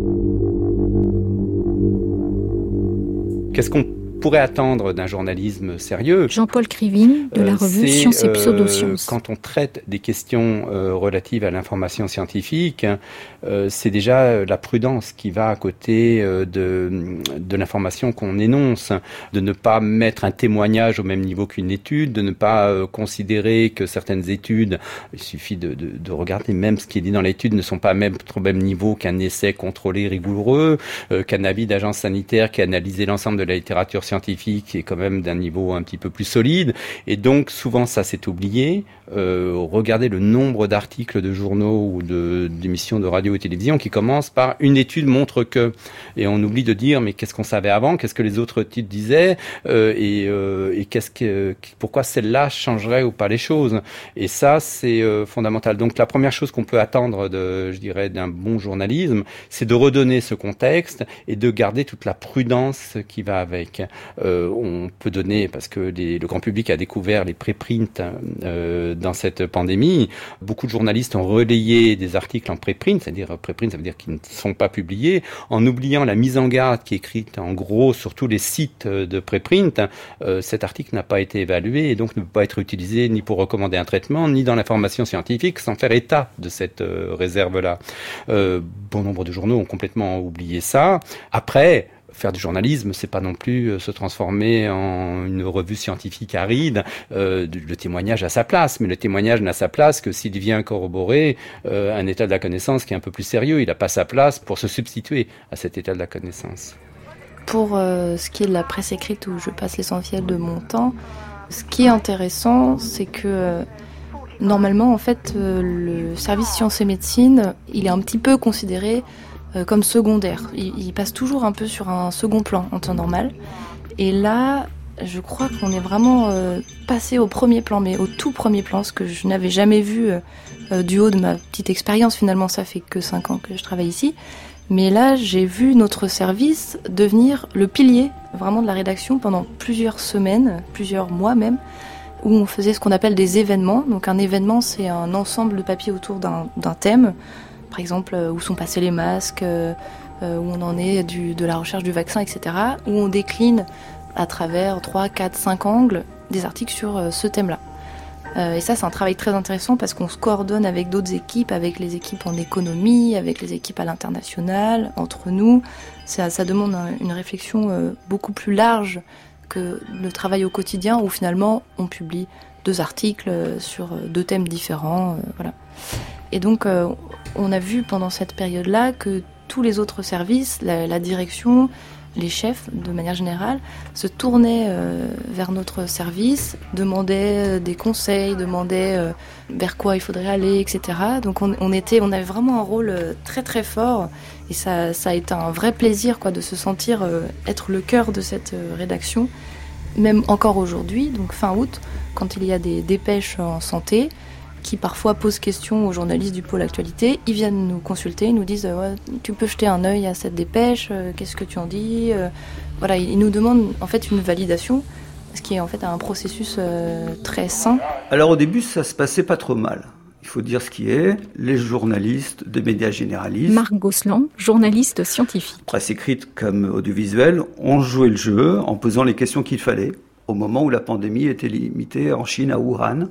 [SPEAKER 18] Qu'est-ce qu'on pourrait attendre d'un journalisme sérieux?
[SPEAKER 3] Jean-Paul Krivine, de la revue euh, Sciences et Pseudosciences.
[SPEAKER 18] Quand on traite des questions euh, relatives à l'information scientifique, euh, c'est déjà la prudence qui va à côté euh, de, de l'information qu'on énonce, de ne pas mettre un témoignage au même niveau qu'une étude, de ne pas euh, considérer que certaines études, il suffit de, de, de regarder même ce qui est dit dans l'étude, ne sont pas même au même niveau qu'un essai contrôlé rigoureux, euh, qu'un avis d'agence sanitaire qui a analysé l'ensemble de la littérature scientifique qui est quand même d'un niveau un petit peu plus solide. Et donc, souvent, ça s'est oublié. Euh, regardez le nombre d'articles de journaux ou de, d'émissions de radio et télévision qui commencent par « une étude montre que ». Et on oublie de dire « mais qu'est-ce qu'on savait avant ? Qu'est-ce que les autres titres disaient euh, Et, euh, et qu'est-ce que, pourquoi celle-là changerait ou pas les choses ?» Et ça, c'est euh, fondamental. Donc, la première chose qu'on peut attendre, de, je dirais, d'un bon journalisme, c'est de redonner ce contexte et de garder toute la prudence qui va avec. Euh, on peut donner, parce que les, le grand public a découvert les préprints euh, dans cette pandémie, beaucoup de journalistes ont relayé des articles en préprint, c'est-à-dire préprint, ça veut dire qu'ils ne sont pas publiés, en oubliant la mise en garde qui est écrite en gros sur tous les sites de préprint. Euh, cet article n'a pas été évalué et donc ne peut pas être utilisé ni pour recommander un traitement, ni dans l'information scientifique, sans faire état de cette euh, réserve-là. Euh, bon nombre de journaux ont complètement oublié ça. Après, faire du journalisme, c'est pas non plus se transformer en une revue scientifique aride. Euh, le témoignage a sa place, mais le témoignage n'a sa place que s'il vient corroborer euh, un état de la connaissance qui est un peu plus sérieux. Il n'a pas sa place pour se substituer à cet état de la connaissance.
[SPEAKER 15] Pour euh, ce qui est de la presse écrite, où je passe l'essentiel de mon temps, ce qui est intéressant, c'est que euh, normalement, en fait, euh, le service sciences et médecine, il est un petit peu considéré comme secondaire. Il, il passe toujours un peu sur un second plan en temps normal. Et là, je crois qu'on est vraiment euh, passé au premier plan, mais au tout premier plan, ce que je n'avais jamais vu euh, du haut de ma petite expérience. Finalement, ça fait que cinq ans que je travaille ici. Mais là, j'ai vu notre service devenir le pilier vraiment de la rédaction pendant plusieurs semaines, plusieurs mois même, où on faisait ce qu'on appelle des événements. Donc un événement, c'est un ensemble de papiers autour d'un, d'un thème. Par exemple, où sont passés les masques, euh, où on en est du, de la recherche du vaccin, et cetera, où on décline à travers trois, quatre, cinq angles des articles sur euh, ce thème-là. Euh, et ça, c'est un travail très intéressant parce qu'on se coordonne avec d'autres équipes, avec les équipes en économie, avec les équipes à l'international, entre nous. Ça, ça demande un, une réflexion euh, beaucoup plus large que le travail au quotidien où finalement on publie deux articles sur deux thèmes différents. Euh, voilà. Et donc, euh, on a vu pendant cette période-là que tous les autres services, la, la direction, les chefs, de manière générale, se tournaient euh, vers notre service, demandaient des conseils, demandaient euh, vers quoi il faudrait aller, et cetera. Donc, on, on, était, on avait vraiment un rôle très très fort et ça, ça a été un vrai plaisir quoi, de se sentir euh, être le cœur de cette euh, rédaction. Même encore aujourd'hui, donc fin août, quand il y a des dépêches en santé, qui parfois posent question aux journalistes du pôle actualité, ils viennent nous consulter, ils nous disent ouais, tu peux jeter un œil à cette dépêche, euh, qu'est-ce que tu en dis euh, Voilà, ils nous demandent en fait une validation, ce qui est en fait un processus euh, très sain.
[SPEAKER 19] Alors au début, ça se passait pas trop mal. Il faut dire ce qui est, les journalistes des médias généralistes,
[SPEAKER 3] Marc Gosselin, journaliste scientifique,
[SPEAKER 19] presse écrite comme audiovisuelle, ont joué le jeu en posant les questions qu'il fallait au moment où la pandémie était limitée en Chine, à Wuhan.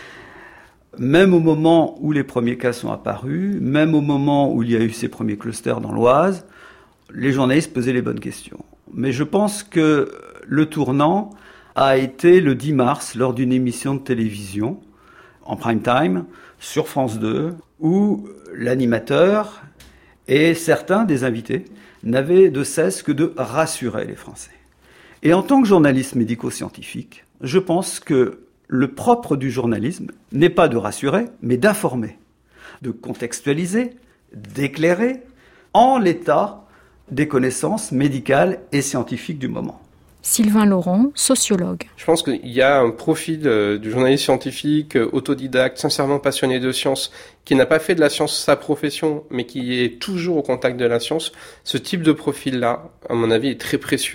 [SPEAKER 19] Même au moment où les premiers cas sont apparus, même au moment où il y a eu ces premiers clusters dans l'Oise, les journalistes posaient les bonnes questions. Mais je pense que le tournant a été le dix mars, lors d'une émission de télévision, en prime time, sur France deux, où l'animateur et certains des invités n'avaient de cesse que de rassurer les Français. Et en tant que journaliste médico-scientifique, je pense que le propre du journalisme n'est pas de rassurer, mais d'informer, de contextualiser, d'éclairer en l'état des connaissances médicales et scientifiques du moment.
[SPEAKER 3] Sylvain Laurent, sociologue.
[SPEAKER 20] Je pense qu'il y a un profil euh, du journaliste scientifique, euh, autodidacte, sincèrement passionné de science, qui n'a pas fait de la science sa profession, mais qui est toujours au contact de la science. Ce type de profil-là, à mon avis, est très précieux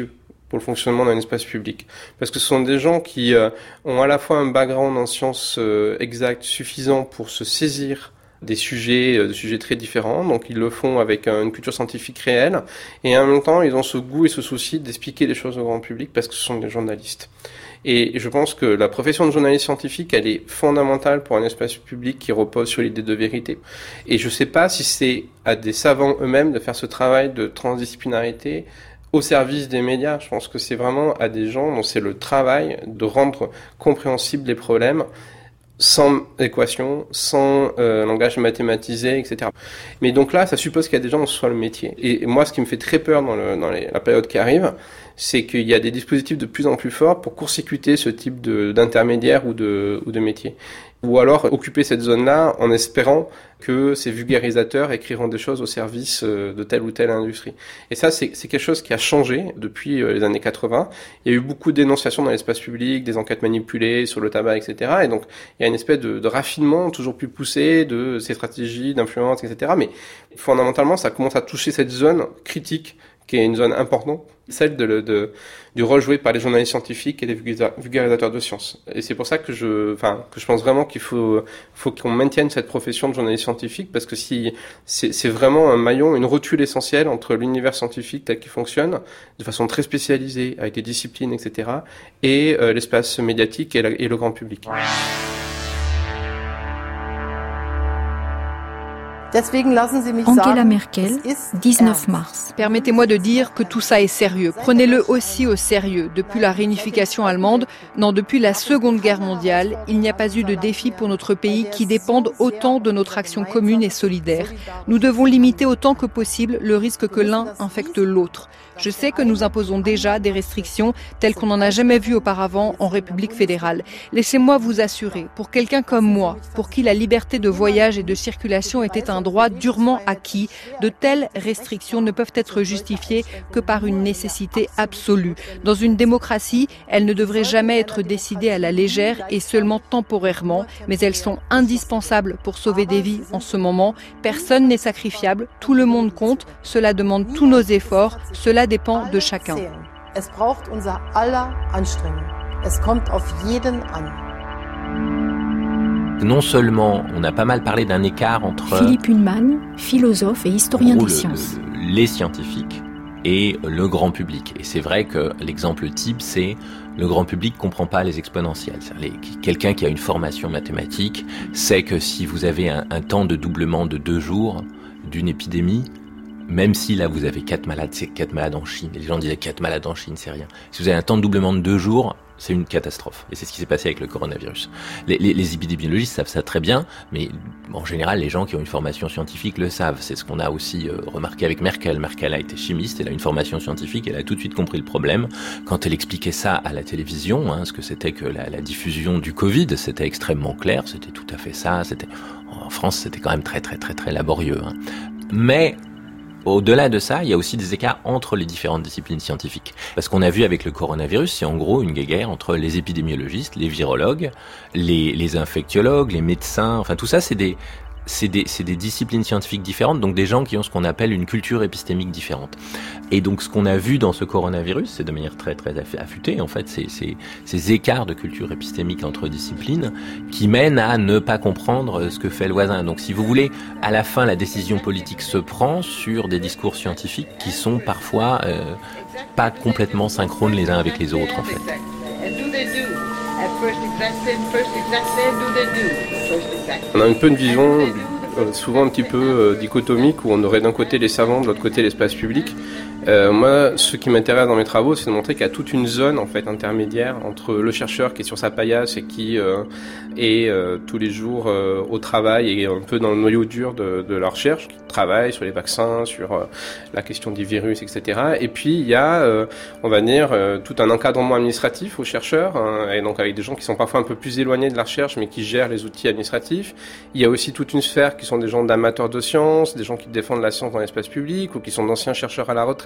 [SPEAKER 20] pour le fonctionnement d'un espace public. Parce que ce sont des gens qui euh, ont à la fois un background en sciences euh, exactes suffisant pour se saisir des sujets, euh, de sujets très différents, donc ils le font avec euh, une culture scientifique réelle, et en même temps ils ont ce goût et ce souci d'expliquer les choses au grand public parce que ce sont des journalistes. Et je pense que la profession de journaliste scientifique, elle est fondamentale pour un espace public qui repose sur l'idée de vérité. Et je ne sais pas si c'est à des savants eux-mêmes de faire ce travail de transdisciplinarité au service des médias. Je pense que c'est vraiment à des gens dont c'est le travail de rendre compréhensibles les problèmes sans équation, sans euh, langage mathématisé, et cetera. Mais donc là, ça suppose qu'il y a des gens dont ce soit le métier. Et moi, ce qui me fait très peur dans, le, dans les, la période qui arrive, c'est qu'il y a des dispositifs de plus en plus forts pour court-circuiter ce type de, d'intermédiaire ou de, ou de métier. Ou alors occuper cette zone-là en espérant que ces vulgarisateurs écriront des choses au service de telle ou telle industrie. Et ça, c'est, c'est quelque chose qui a changé depuis les années quatre-vingts. Il y a eu beaucoup de dénonciations dans l'espace public, des enquêtes manipulées sur le tabac, et cetera. Et donc, il y a une espèce de, de raffinement toujours plus poussé de ces stratégies d'influence, et cetera. Mais fondamentalement, ça commence à toucher cette zone critique qui est une zone importante, celle de, de, du rôle joué par les journalistes scientifiques et les vulgarisateurs de sciences. Et c'est pour ça que je, enfin, que je pense vraiment qu'il faut, faut qu'on maintienne cette profession de journaliste scientifique, parce que si, c'est, c'est vraiment un maillon, une rotule essentielle entre l'univers scientifique tel qu'il fonctionne, de façon très spécialisée, avec des disciplines, et cetera, et euh, l'espace médiatique et, la, et le grand public.
[SPEAKER 3] Angela Merkel, dix-neuf mars.
[SPEAKER 21] Permettez-moi de dire que tout ça est sérieux. Prenez-le aussi au sérieux. Depuis la réunification allemande, non, depuis la Seconde Guerre mondiale, il n'y a pas eu de défi pour notre pays qui dépendent autant de notre action commune et solidaire. Nous devons limiter autant que possible le risque que l'un infecte l'autre. Je sais que nous imposons déjà des restrictions telles qu'on n'en a jamais vu auparavant en République fédérale. Laissez-moi vous assurer, pour quelqu'un comme moi, pour qui la liberté de voyage et de circulation était un droit durement acquis, de telles restrictions ne peuvent être justifiées que par une nécessité absolue. Dans une démocratie, elles ne devraient jamais être décidées à la légère et seulement temporairement, mais elles sont indispensables pour sauver des vies en ce moment. Personne n'est sacrifiable, tout le monde compte, cela demande tous nos efforts, cela dépend de chacun.
[SPEAKER 22] Es braucht unser aller Anstrengung. Es kommt auf jeden an.
[SPEAKER 23] Non seulement on a pas mal parlé d'un écart entre
[SPEAKER 3] Philippe Hunnemann, philosophe et historien des sciences,
[SPEAKER 23] le, les scientifiques et le grand public. Et c'est vrai que l'exemple type, c'est le grand public comprend pas les exponentielles. Les, quelqu'un qui a une formation mathématique sait que si vous avez un, un temps de doublement de deux jours d'une épidémie, même si là vous avez quatre malades, c'est quatre malades en Chine. Les gens disaient quatre malades en Chine, c'est rien. Si vous avez un temps de doublement de deux jours, c'est une catastrophe. Et c'est ce qui s'est passé avec le coronavirus. Les, les, les épidémiologistes savent ça très bien, mais en général, les gens qui ont une formation scientifique le savent. C'est ce qu'on a aussi euh, remarqué avec Merkel. Merkel a été chimiste, elle a une formation scientifique, elle a tout de suite compris le problème. Quand elle expliquait ça à la télévision, hein, ce que c'était que la, la diffusion du Covid, c'était extrêmement clair, c'était tout à fait ça. C'était en France, c'était quand même très très très très laborieux. Hein. Mais au-delà de ça, il y a aussi des écarts entre les différentes disciplines scientifiques. Parce qu'on a vu avec le coronavirus, c'est en gros une guéguerre entre les épidémiologistes, les virologues, les, les infectiologues, les médecins, enfin tout ça, c'est des, c'est des, c'est des disciplines scientifiques différentes, donc des gens qui ont ce qu'on appelle une culture épistémique différente. Et donc ce qu'on a vu dans ce coronavirus, c'est de manière très très affûtée, en fait, c'est, c'est ces écarts de culture épistémique entre disciplines qui mènent à ne pas comprendre ce que fait le voisin. Donc si vous voulez, à la fin, la décision politique se prend sur des discours scientifiques qui sont parfois euh, pas complètement synchrones les uns avec les autres, en fait.
[SPEAKER 20] On a un peu une vision euh, souvent un petit peu euh, dichotomique où on aurait d'un côté les savants, de l'autre côté l'espace public. Euh, moi, ce qui m'intéresse dans mes travaux, c'est de montrer qu'il y a toute une zone en fait intermédiaire entre le chercheur qui est sur sa paillasse et qui euh, est euh, tous les jours euh, au travail et un peu dans le noyau dur de, de la recherche, qui travaille sur les vaccins, sur euh, la question des virus, et cetera. Et puis il y a, euh, on va dire, euh, tout un encadrement administratif aux chercheurs, hein, et donc avec des gens qui sont parfois un peu plus éloignés de la recherche, mais qui gèrent les outils administratifs. Il y a aussi toute une sphère qui sont des gens d'amateurs de sciences, des gens qui défendent la science dans l'espace public ou qui sont d'anciens chercheurs à la retraite.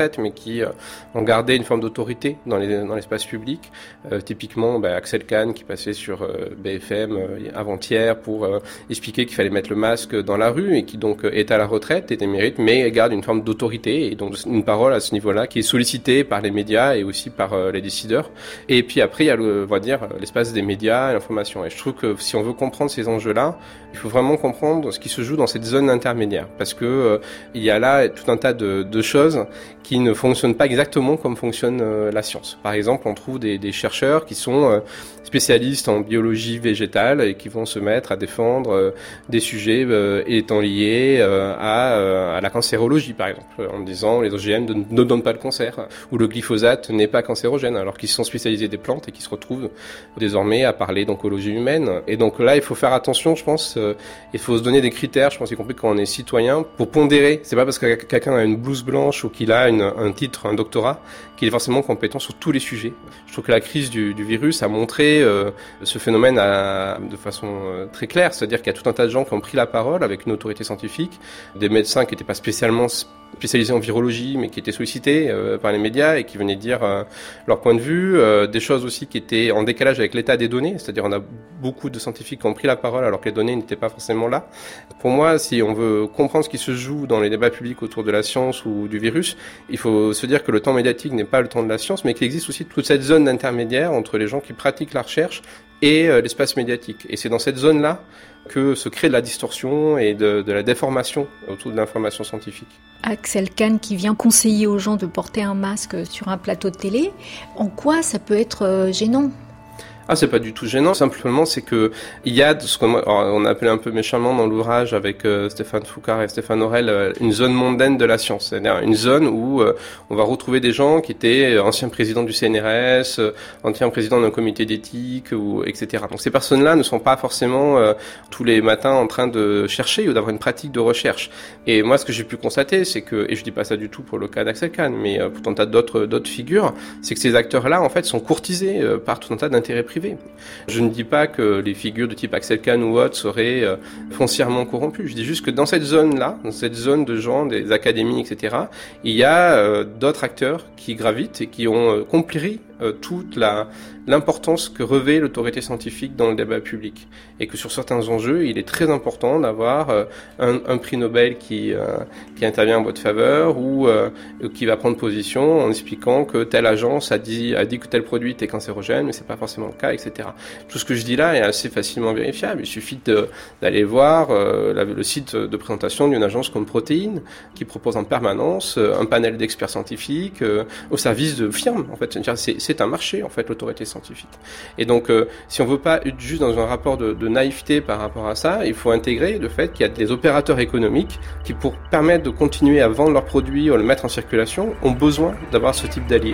[SPEAKER 20] retraite, mais qui euh, ont gardé une forme d'autorité dans, les, dans l'espace public. Euh, typiquement, bah, Axel Kahn qui passait sur euh, B F M euh, avant-hier pour euh, expliquer qu'il fallait mettre le masque dans la rue et qui donc euh, est à la retraite, est émérite, mais garde une forme d'autorité et donc une parole à ce niveau-là qui est sollicitée par les médias et aussi par euh, les décideurs. Et puis après, il y a le, on va dire, l'espace des médias et l'information. Et je trouve que si on veut comprendre ces enjeux-là, il faut vraiment comprendre ce qui se joue dans cette zone intermédiaire, parce que euh, il y a là tout un tas de, de choses qui ne fonctionnent pas exactement comme fonctionne euh, la science. Par exemple, on trouve des, des chercheurs qui sont euh, spécialistes en biologie végétale et qui vont se mettre à défendre euh, des sujets euh, étant liés euh, à, euh, à la cancérologie, par exemple, en disant les O G M ne, ne donnent pas le cancer, ou le glyphosate n'est pas cancérogène, alors qu'ils sont spécialisés des plantes et qui se retrouvent désormais à parler d'oncologie humaine. Et donc là, il faut faire attention, je pense, euh, il faut se donner des critères, je pense, y compris quand on est citoyen, pour pondérer. C'est pas parce que quelqu'un a une blouse blanche ou qu'il a une, un titre, un doctorat, qu'il est forcément compétent sur tous les sujets. Je trouve que la crise du, du virus a montré euh, ce phénomène à, de façon euh, très claire, c'est-à-dire qu'il y a tout un tas de gens qui ont pris la parole avec une autorité scientifique, des médecins qui n'étaient pas spécialement spécialisés en virologie, mais qui étaient sollicités euh, par les médias et qui venaient dire euh, leur point de vue, euh, des choses aussi qui étaient en décalage avec l'état des données, c'est-à-dire on a beaucoup de scientifiques qui ont pris la parole alors que les données n'étaient pas forcément là. Pour moi, si on veut comprendre ce qui se joue dans les débats publics autour de la science ou du virus, il faut se dire que le temps médiatique n'est pas le temps de la science, mais qu'il existe aussi toute cette zone d'intermédiaire entre les gens qui pratiquent la recherche et euh, l'espace médiatique. Et c'est dans cette zone-là que se crée de la distorsion et de, de la déformation autour de l'information scientifique.
[SPEAKER 3] Axel Kahn qui vient conseiller aux gens de porter un masque sur un plateau de télé, en quoi ça peut être gênant ?
[SPEAKER 20] Ah, c'est pas du tout gênant. Simplement, c'est que il y a de ce qu'on on a appelé un peu méchamment dans l'ouvrage avec euh, Stéphane Foucard et Stéphane Aurel, euh, une zone mondaine de la science. C'est-à-dire une zone où euh, on va retrouver des gens qui étaient anciens présidents du C N R S, euh, anciens présidents d'un comité d'éthique, ou et cetera. Donc ces personnes-là ne sont pas forcément euh, tous les matins en train de chercher ou d'avoir une pratique de recherche. Et moi, ce que j'ai pu constater, c'est que, et je dis pas ça du tout pour le cas d'Axel Kahn, mais euh, pour un tas d'autres d'autres figures, c'est que ces acteurs-là, en fait, sont courtisés euh, par tout un tas d'intérêts privés. Je ne dis pas que les figures de type Axel Kahn ou autres seraient euh, foncièrement corrompues. Je dis juste que dans cette zone-là, dans cette zone de gens, des académies, et cetera, il y a euh, d'autres acteurs qui gravitent et qui ont euh, compris euh, toute la l'importance que revêt l'autorité scientifique dans le débat public. Et que sur certains enjeux, il est très important d'avoir euh, un, un prix Nobel qui, euh, qui intervient en votre faveur ou euh, qui va prendre position en expliquant que telle agence a dit, a dit que tel produit était cancérogène, mais c'est pas forcément le cas, et cetera. Tout ce que je dis là est assez facilement vérifiable. Il suffit de, d'aller voir euh, la, le site de présentation d'une agence comme Protéines, qui propose en permanence euh, un panel d'experts scientifiques euh, au service de firmes. En fait, c'est, c'est un marché, en fait, l'autorité scientifique. Et donc, euh, si on veut pas être juste dans un rapport de, de naïveté par rapport à ça, il faut intégrer le fait qu'il y a des opérateurs économiques qui, pour permettre de continuer à vendre leurs produits ou le mettre en circulation, ont besoin d'avoir ce type d'alliés.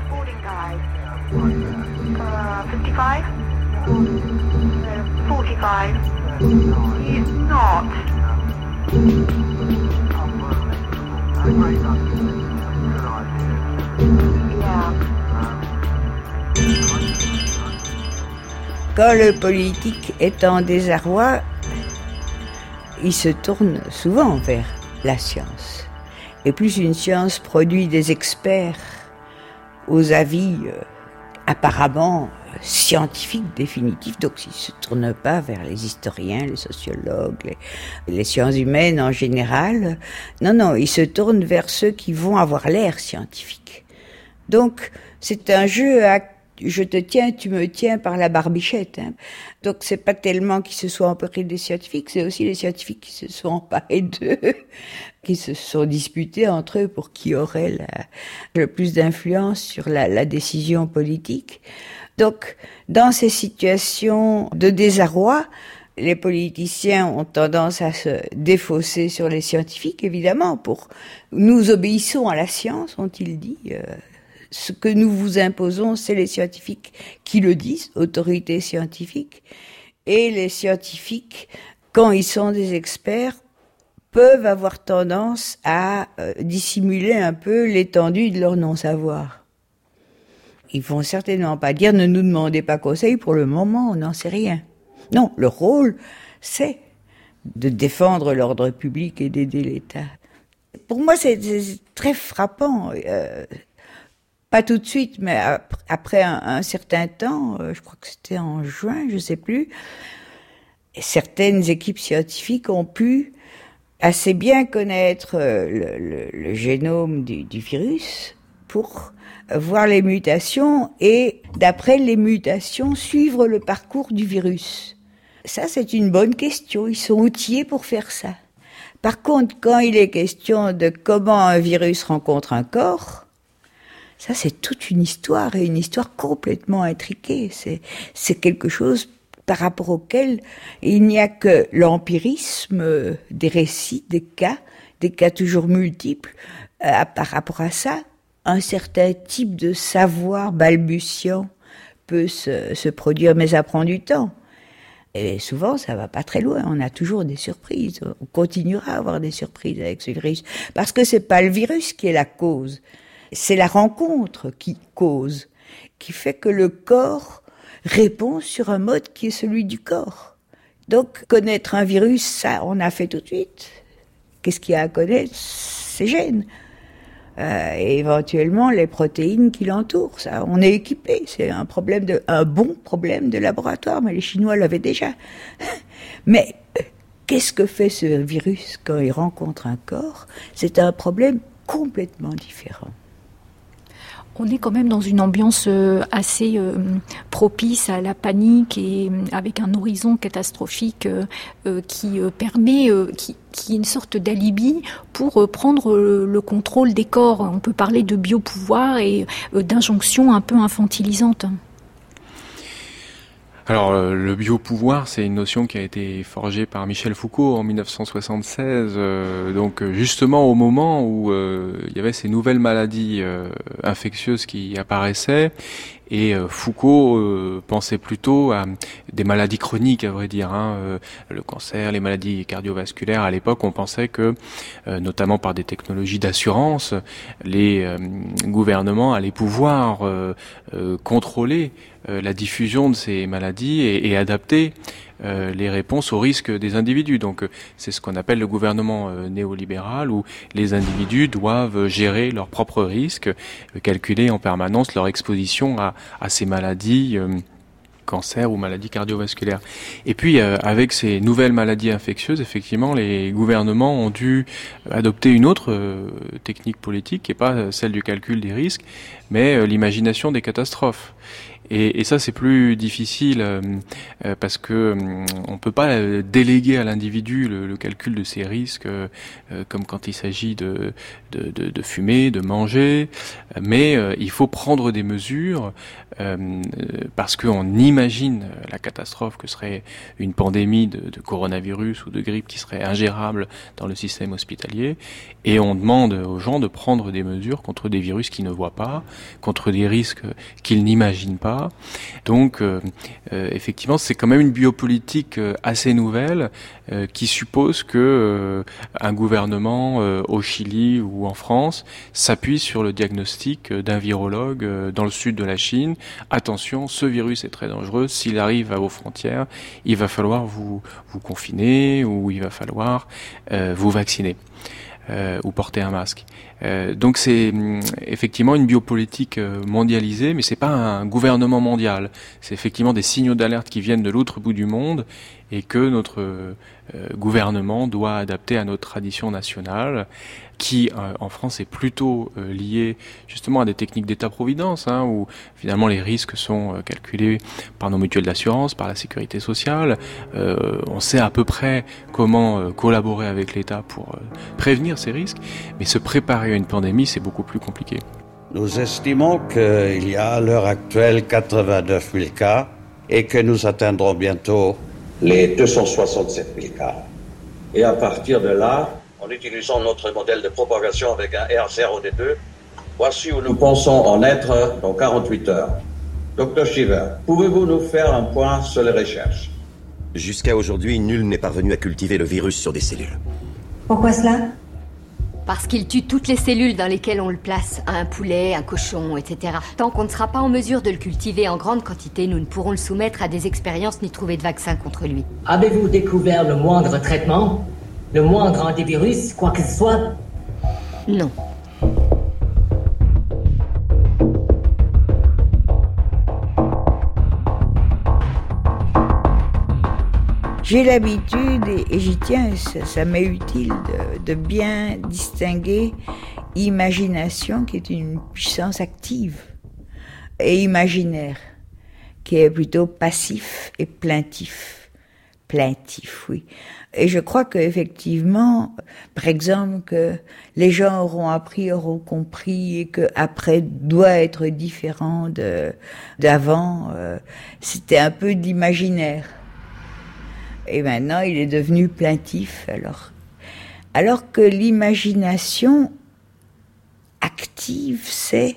[SPEAKER 1] Quand le politique est en désarroi, il se tourne souvent vers la science. Et plus une science produit des experts aux avis euh, apparemment scientifiques définitifs, donc il ne se tourne pas vers les historiens, les sociologues, les, les sciences humaines en général. Non, non, il se tourne vers ceux qui vont avoir l'air scientifiques. Donc, c'est un jeu à je te tiens, tu me tiens par la barbichette. Hein. Donc c'est pas tellement qu'ils se soient emparés des scientifiques, c'est aussi les scientifiques qui se sont emparés d'eux, qui se sont disputés entre eux pour qui aurait la, le plus d'influence sur la, la décision politique. Donc dans ces situations de désarroi, les politiciens ont tendance à se défausser sur les scientifiques, évidemment, pour nous obéissons à la science, ont-ils dit. Euh, Ce que nous vous imposons, c'est les scientifiques qui le disent, autorités scientifiques. Et les scientifiques, quand ils sont des experts, peuvent avoir tendance à euh, dissimuler un peu l'étendue de leur non-savoir. Ils vont certainement pas dire « ne nous demandez pas conseil, pour le moment, on n'en sait rien ». Non, leur rôle, c'est de défendre l'ordre public et d'aider l'État. pour moi, c'est, c'est très frappant. Euh, pas tout de suite, mais après un, un certain temps, euh, je crois que c'était en juin, je sais plus, certaines équipes scientifiques ont pu assez bien connaître le, le, le génome du, du virus pour voir les mutations et, d'après les mutations, suivre le parcours du virus. Ça, c'est une bonne question. Ils sont outillés pour faire ça. Par contre, quand il est question de comment un virus rencontre un corps, ça, c'est toute une histoire, et une histoire complètement intriquée. C'est, c'est quelque chose par rapport auquel il n'y a que l'empirisme des récits, des cas, des cas toujours multiples. Euh, par rapport à ça, un certain type de savoir balbutiant peut se, se produire, mais ça prend du temps. Et souvent, ça va pas très loin. On a toujours des surprises. On continuera à avoir des surprises avec ce virus. Parce que c'est pas le virus qui est la cause. C'est la rencontre qui cause, qui fait que le corps répond sur un mode qui est celui du corps. Donc, connaître un virus, ça, on a fait tout de suite. Qu'est-ce qu'il y a à connaître? Ses gènes. Euh, et éventuellement les protéines qui l'entourent. Ça, on est équipé. C'est un problème de, un bon problème de laboratoire, mais les Chinois l'avaient déjà. Mais qu'est-ce que fait ce virus quand il rencontre un corps? C'est un problème complètement différent.
[SPEAKER 3] On est quand même dans une ambiance assez euh, propice à la panique et avec un horizon catastrophique euh, qui euh, permet, euh, qui, qui est une sorte d'alibi pour euh, prendre euh, le contrôle des corps. On peut parler de biopouvoir et euh, d'injonctions un peu infantilisantes.
[SPEAKER 6] Alors, euh, le biopouvoir, c'est une notion qui a été forgée par Michel Foucault en dix-neuf cent soixante-seize, euh, donc justement au moment où euh, il y avait ces nouvelles maladies euh, infectieuses qui apparaissaient. Et euh, Foucault euh, pensait plutôt à des maladies chroniques, à vrai dire, hein, euh, le cancer, les maladies cardiovasculaires. À l'époque, on pensait que, euh, notamment par des technologies d'assurance, les euh, gouvernements allaient pouvoir euh, euh, contrôler euh, la diffusion de ces maladies et, et adapter Euh, les réponses aux risques des individus. Donc euh, c'est ce qu'on appelle le gouvernement euh, néolibéral, où les individus doivent gérer leurs propres risques, euh, calculer en permanence leur exposition à, à ces maladies, euh, cancer ou maladies cardiovasculaires. Et puis euh, avec ces nouvelles maladies infectieuses, effectivement, les gouvernements ont dû adopter une autre euh, technique politique, qui n'est pas celle du calcul des risques, mais euh, l'imagination des catastrophes. Et, et ça, c'est plus difficile euh, euh, parce que euh, on peut pas euh, déléguer à l'individu le, le calcul de ses risques, euh, euh, comme quand il s'agit de, de, de, de fumer, de manger. Mais euh, il faut prendre des mesures euh, parce qu'on imagine la catastrophe que serait une pandémie de, de coronavirus ou de grippe qui serait ingérable dans le système hospitalier. Et on demande aux gens de prendre des mesures contre des virus qu'ils ne voient pas, contre des risques qu'ils n'imaginent pas. Donc, euh, euh, effectivement, c'est quand même une biopolitique euh, assez nouvelle euh, qui suppose que euh, un gouvernement euh, au Chili ou en France s'appuie sur le diagnostic d'un virologue euh, dans le sud de la Chine. Attention, ce virus est très dangereux. S'il arrive à vos frontières, il va falloir vous vous confiner ou il va falloir euh, vous vacciner. Euh, ou porter un masque. Euh, donc c'est hum, effectivement une biopolitique euh, mondialisée, mais c'est pas un gouvernement mondial. C'est effectivement des signaux d'alerte qui viennent de l'autre bout du monde et que notre euh, gouvernement doit adapter à notre tradition nationale, qui euh, en France est plutôt euh, liée justement à des techniques d'État-providence, hein, où finalement les risques sont euh, calculés par nos mutuelles d'assurance, par la sécurité sociale. Euh, on sait à peu près comment euh, collaborer avec l'État pour euh, prévenir ces risques, mais se préparer à une pandémie, c'est beaucoup plus compliqué.
[SPEAKER 2] Nous estimons qu'il y a à l'heure actuelle quatre-vingt-neuf mille cas et que nous atteindrons bientôt les deux cent soixante-sept mille cas. Et à partir de là, en utilisant notre modèle de propagation avec un R zéro D deux, voici où nous pensons en être dans quarante-huit heures. Docteur Shiver, pouvez-vous nous faire un point sur les recherches?
[SPEAKER 9] Jusqu'à aujourd'hui, nul n'est parvenu à cultiver le virus sur des cellules.
[SPEAKER 4] Pourquoi cela?
[SPEAKER 8] Parce qu'il tue toutes les cellules dans lesquelles on le place. Un poulet, un cochon, et cetera. Tant qu'on ne sera pas en mesure de le cultiver en grande quantité, nous ne pourrons le soumettre à des expériences ni trouver de vaccin contre lui.
[SPEAKER 4] Avez-vous découvert le moindre traitement? Le moindre antivirus, quoi que ce soit?
[SPEAKER 8] Non.
[SPEAKER 1] J'ai l'habitude, et, et j'y tiens, ça, ça m'est utile de, de bien distinguer imagination, qui est une puissance active, et imaginaire, qui est plutôt passif et plaintif. Plaintif, oui. Et je crois qu'effectivement, par exemple, que les gens auront appris, auront compris, et que après doit être différent de, d'avant, euh, c'était un peu de l'imaginaire. Et maintenant, il est devenu plaintif, alors. Alors que l'imagination active, c'est,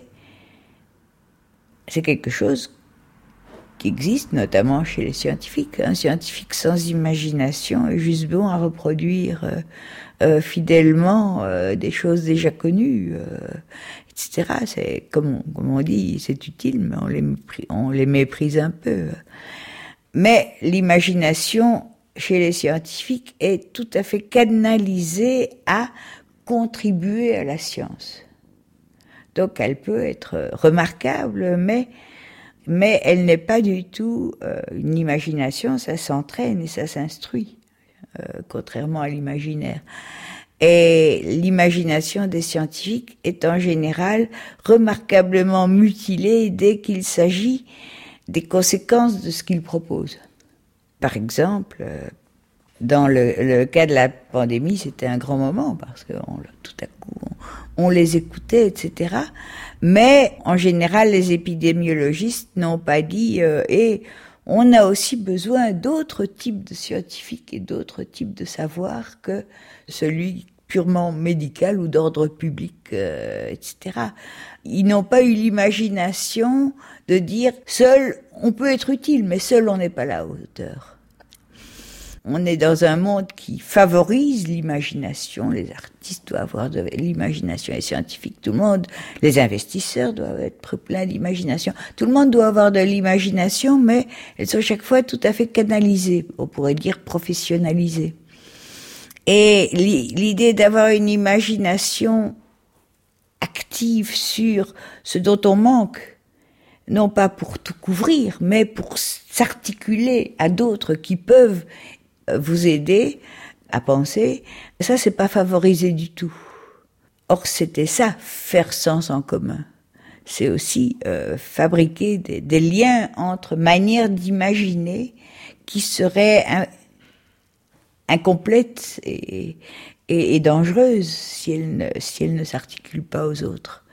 [SPEAKER 1] c'est quelque chose qui existe, notamment chez les scientifiques. Un scientifique sans imagination est juste bon à reproduire euh, euh, fidèlement euh, des choses déjà connues, euh, et cetera. C'est, comme on, comme on dit, c'est utile, mais on les méprise, on les méprise un peu. Mais l'imagination chez les scientifiques est tout à fait canalisée à contribuer à la science. Donc elle peut être remarquable, mais, mais elle n'est pas du tout euh, une imagination, ça s'entraîne et ça s'instruit, euh, contrairement à l'imaginaire. Et l'imagination des scientifiques est en général remarquablement mutilée dès qu'il s'agit des conséquences de ce qu'ils proposent. Par exemple, dans le, le cas de la pandémie, c'était un grand moment parce que on, tout à coup, on, on les écoutait, et cetera. Mais en général, les épidémiologistes n'ont pas dit euh, « et on a aussi besoin d'autres types de scientifiques et d'autres types de savoirs que celui purement médical ou d'ordre public, euh, et cetera » Ils n'ont pas eu l'imagination de dire « seul, on peut être utile, mais seul, on n'est pas à la hauteur ». On est dans un monde qui favorise l'imagination, les artistes doivent avoir de l'imagination, les scientifiques, tout le monde, les investisseurs doivent être pleins d'imagination. Tout le monde doit avoir de l'imagination, mais elles sont chaque fois tout à fait canalisées, on pourrait dire professionnalisées. Et l'idée d'avoir une imagination active sur ce dont on manque, non pas pour tout couvrir, mais pour s'articuler à d'autres qui peuvent vous aider à penser, ça c'est pas favorisé du tout. Or c'était ça, faire sens en commun. C'est aussi euh, fabriquer des, des liens entre manières d'imaginer qui seraient un, incomplètes et, et, et dangereuses si elles ne, si elles ne s'articulent pas aux autres.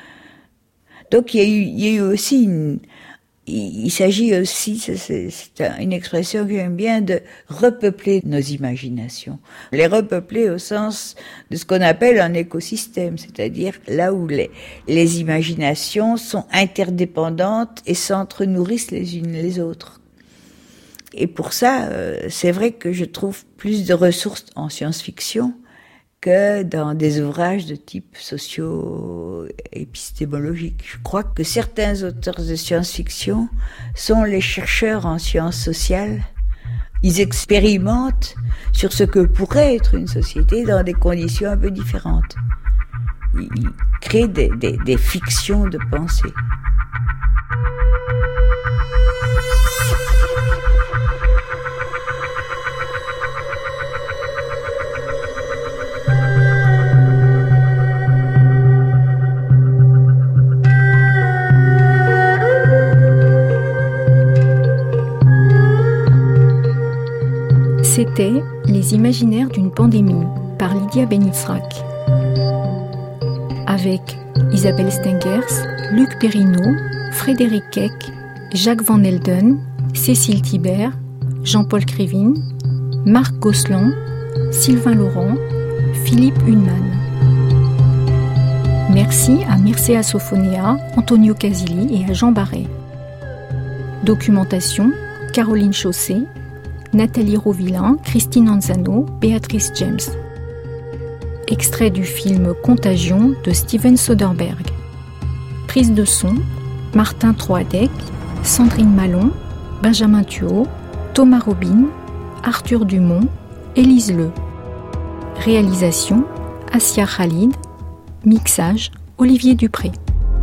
[SPEAKER 1] Donc il y a eu, il y a eu aussi une, il, il s'agit aussi, c'est, c'est une expression que j'aime bien, de repeupler nos imaginations. Les repeupler au sens de ce qu'on appelle un écosystème, c'est-à-dire là où les, les imaginations sont interdépendantes et s'entre-nourrissent les unes les autres. Et pour ça, euh, c'est vrai que je trouve plus de ressources en science-fiction que dans des ouvrages de type socio-épistémologique. Je crois que certains auteurs de science-fiction sont les chercheurs en sciences sociales. Ils expérimentent sur ce que pourrait être une société dans des conditions un peu différentes. Ils créent des, des, des fictions de pensée.
[SPEAKER 3] C'était Les imaginaires d'une pandémie par Lydia Benitzrak. Avec Isabelle Stengers, Luc Perrineau, Frédéric Keck, Jacques Van Elden, Cécile Thibert, Jean-Paul Krivine, Marc Gosselin, Sylvain Laurent, Philippe Hunman. Merci à Mircea Sofonea, Antonio Casilli et à Jean Barret. Documentation, Caroline Chaussé, Nathalie Rovillain, Christine Anzano, Béatrice James. Extrait du film Contagion de Steven Soderbergh. Prise de son, Martin Troadec, Sandrine Malon, Benjamin Thuot, Thomas Robin, Arthur Dumont, Élise Le. Réalisation, Assia Khalid, Mixage, Olivier Dupré.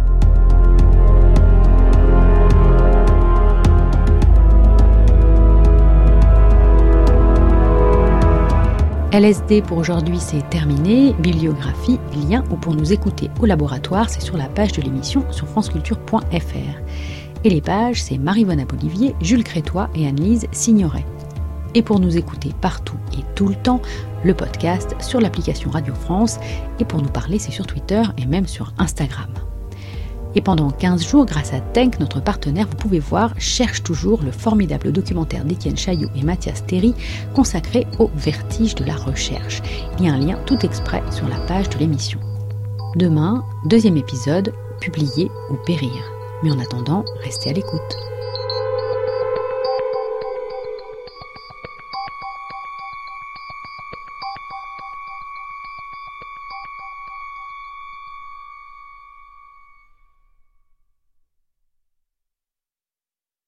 [SPEAKER 3] L S D pour aujourd'hui, c'est terminé. Bibliographie, lien ou pour nous écouter au laboratoire, c'est sur la page de l'émission sur franceculture point f r. Et les pages, c'est Marie-Vonne Bolivier, Jules Crétois et Anne-Lise Signoret. Et pour nous écouter partout et tout le temps, le podcast sur l'application Radio France. Et pour nous parler, c'est sur Twitter et même sur Instagram. Et pendant quinze jours, grâce à Tenk, notre partenaire, vous pouvez voir Cherche toujours, le formidable documentaire d'Étienne Chaillot et Mathias Théry consacré au vertige de la recherche. Il y a un lien tout exprès sur la page de l'émission. Demain, deuxième épisode, publier ou périr. Mais en attendant, restez à l'écoute.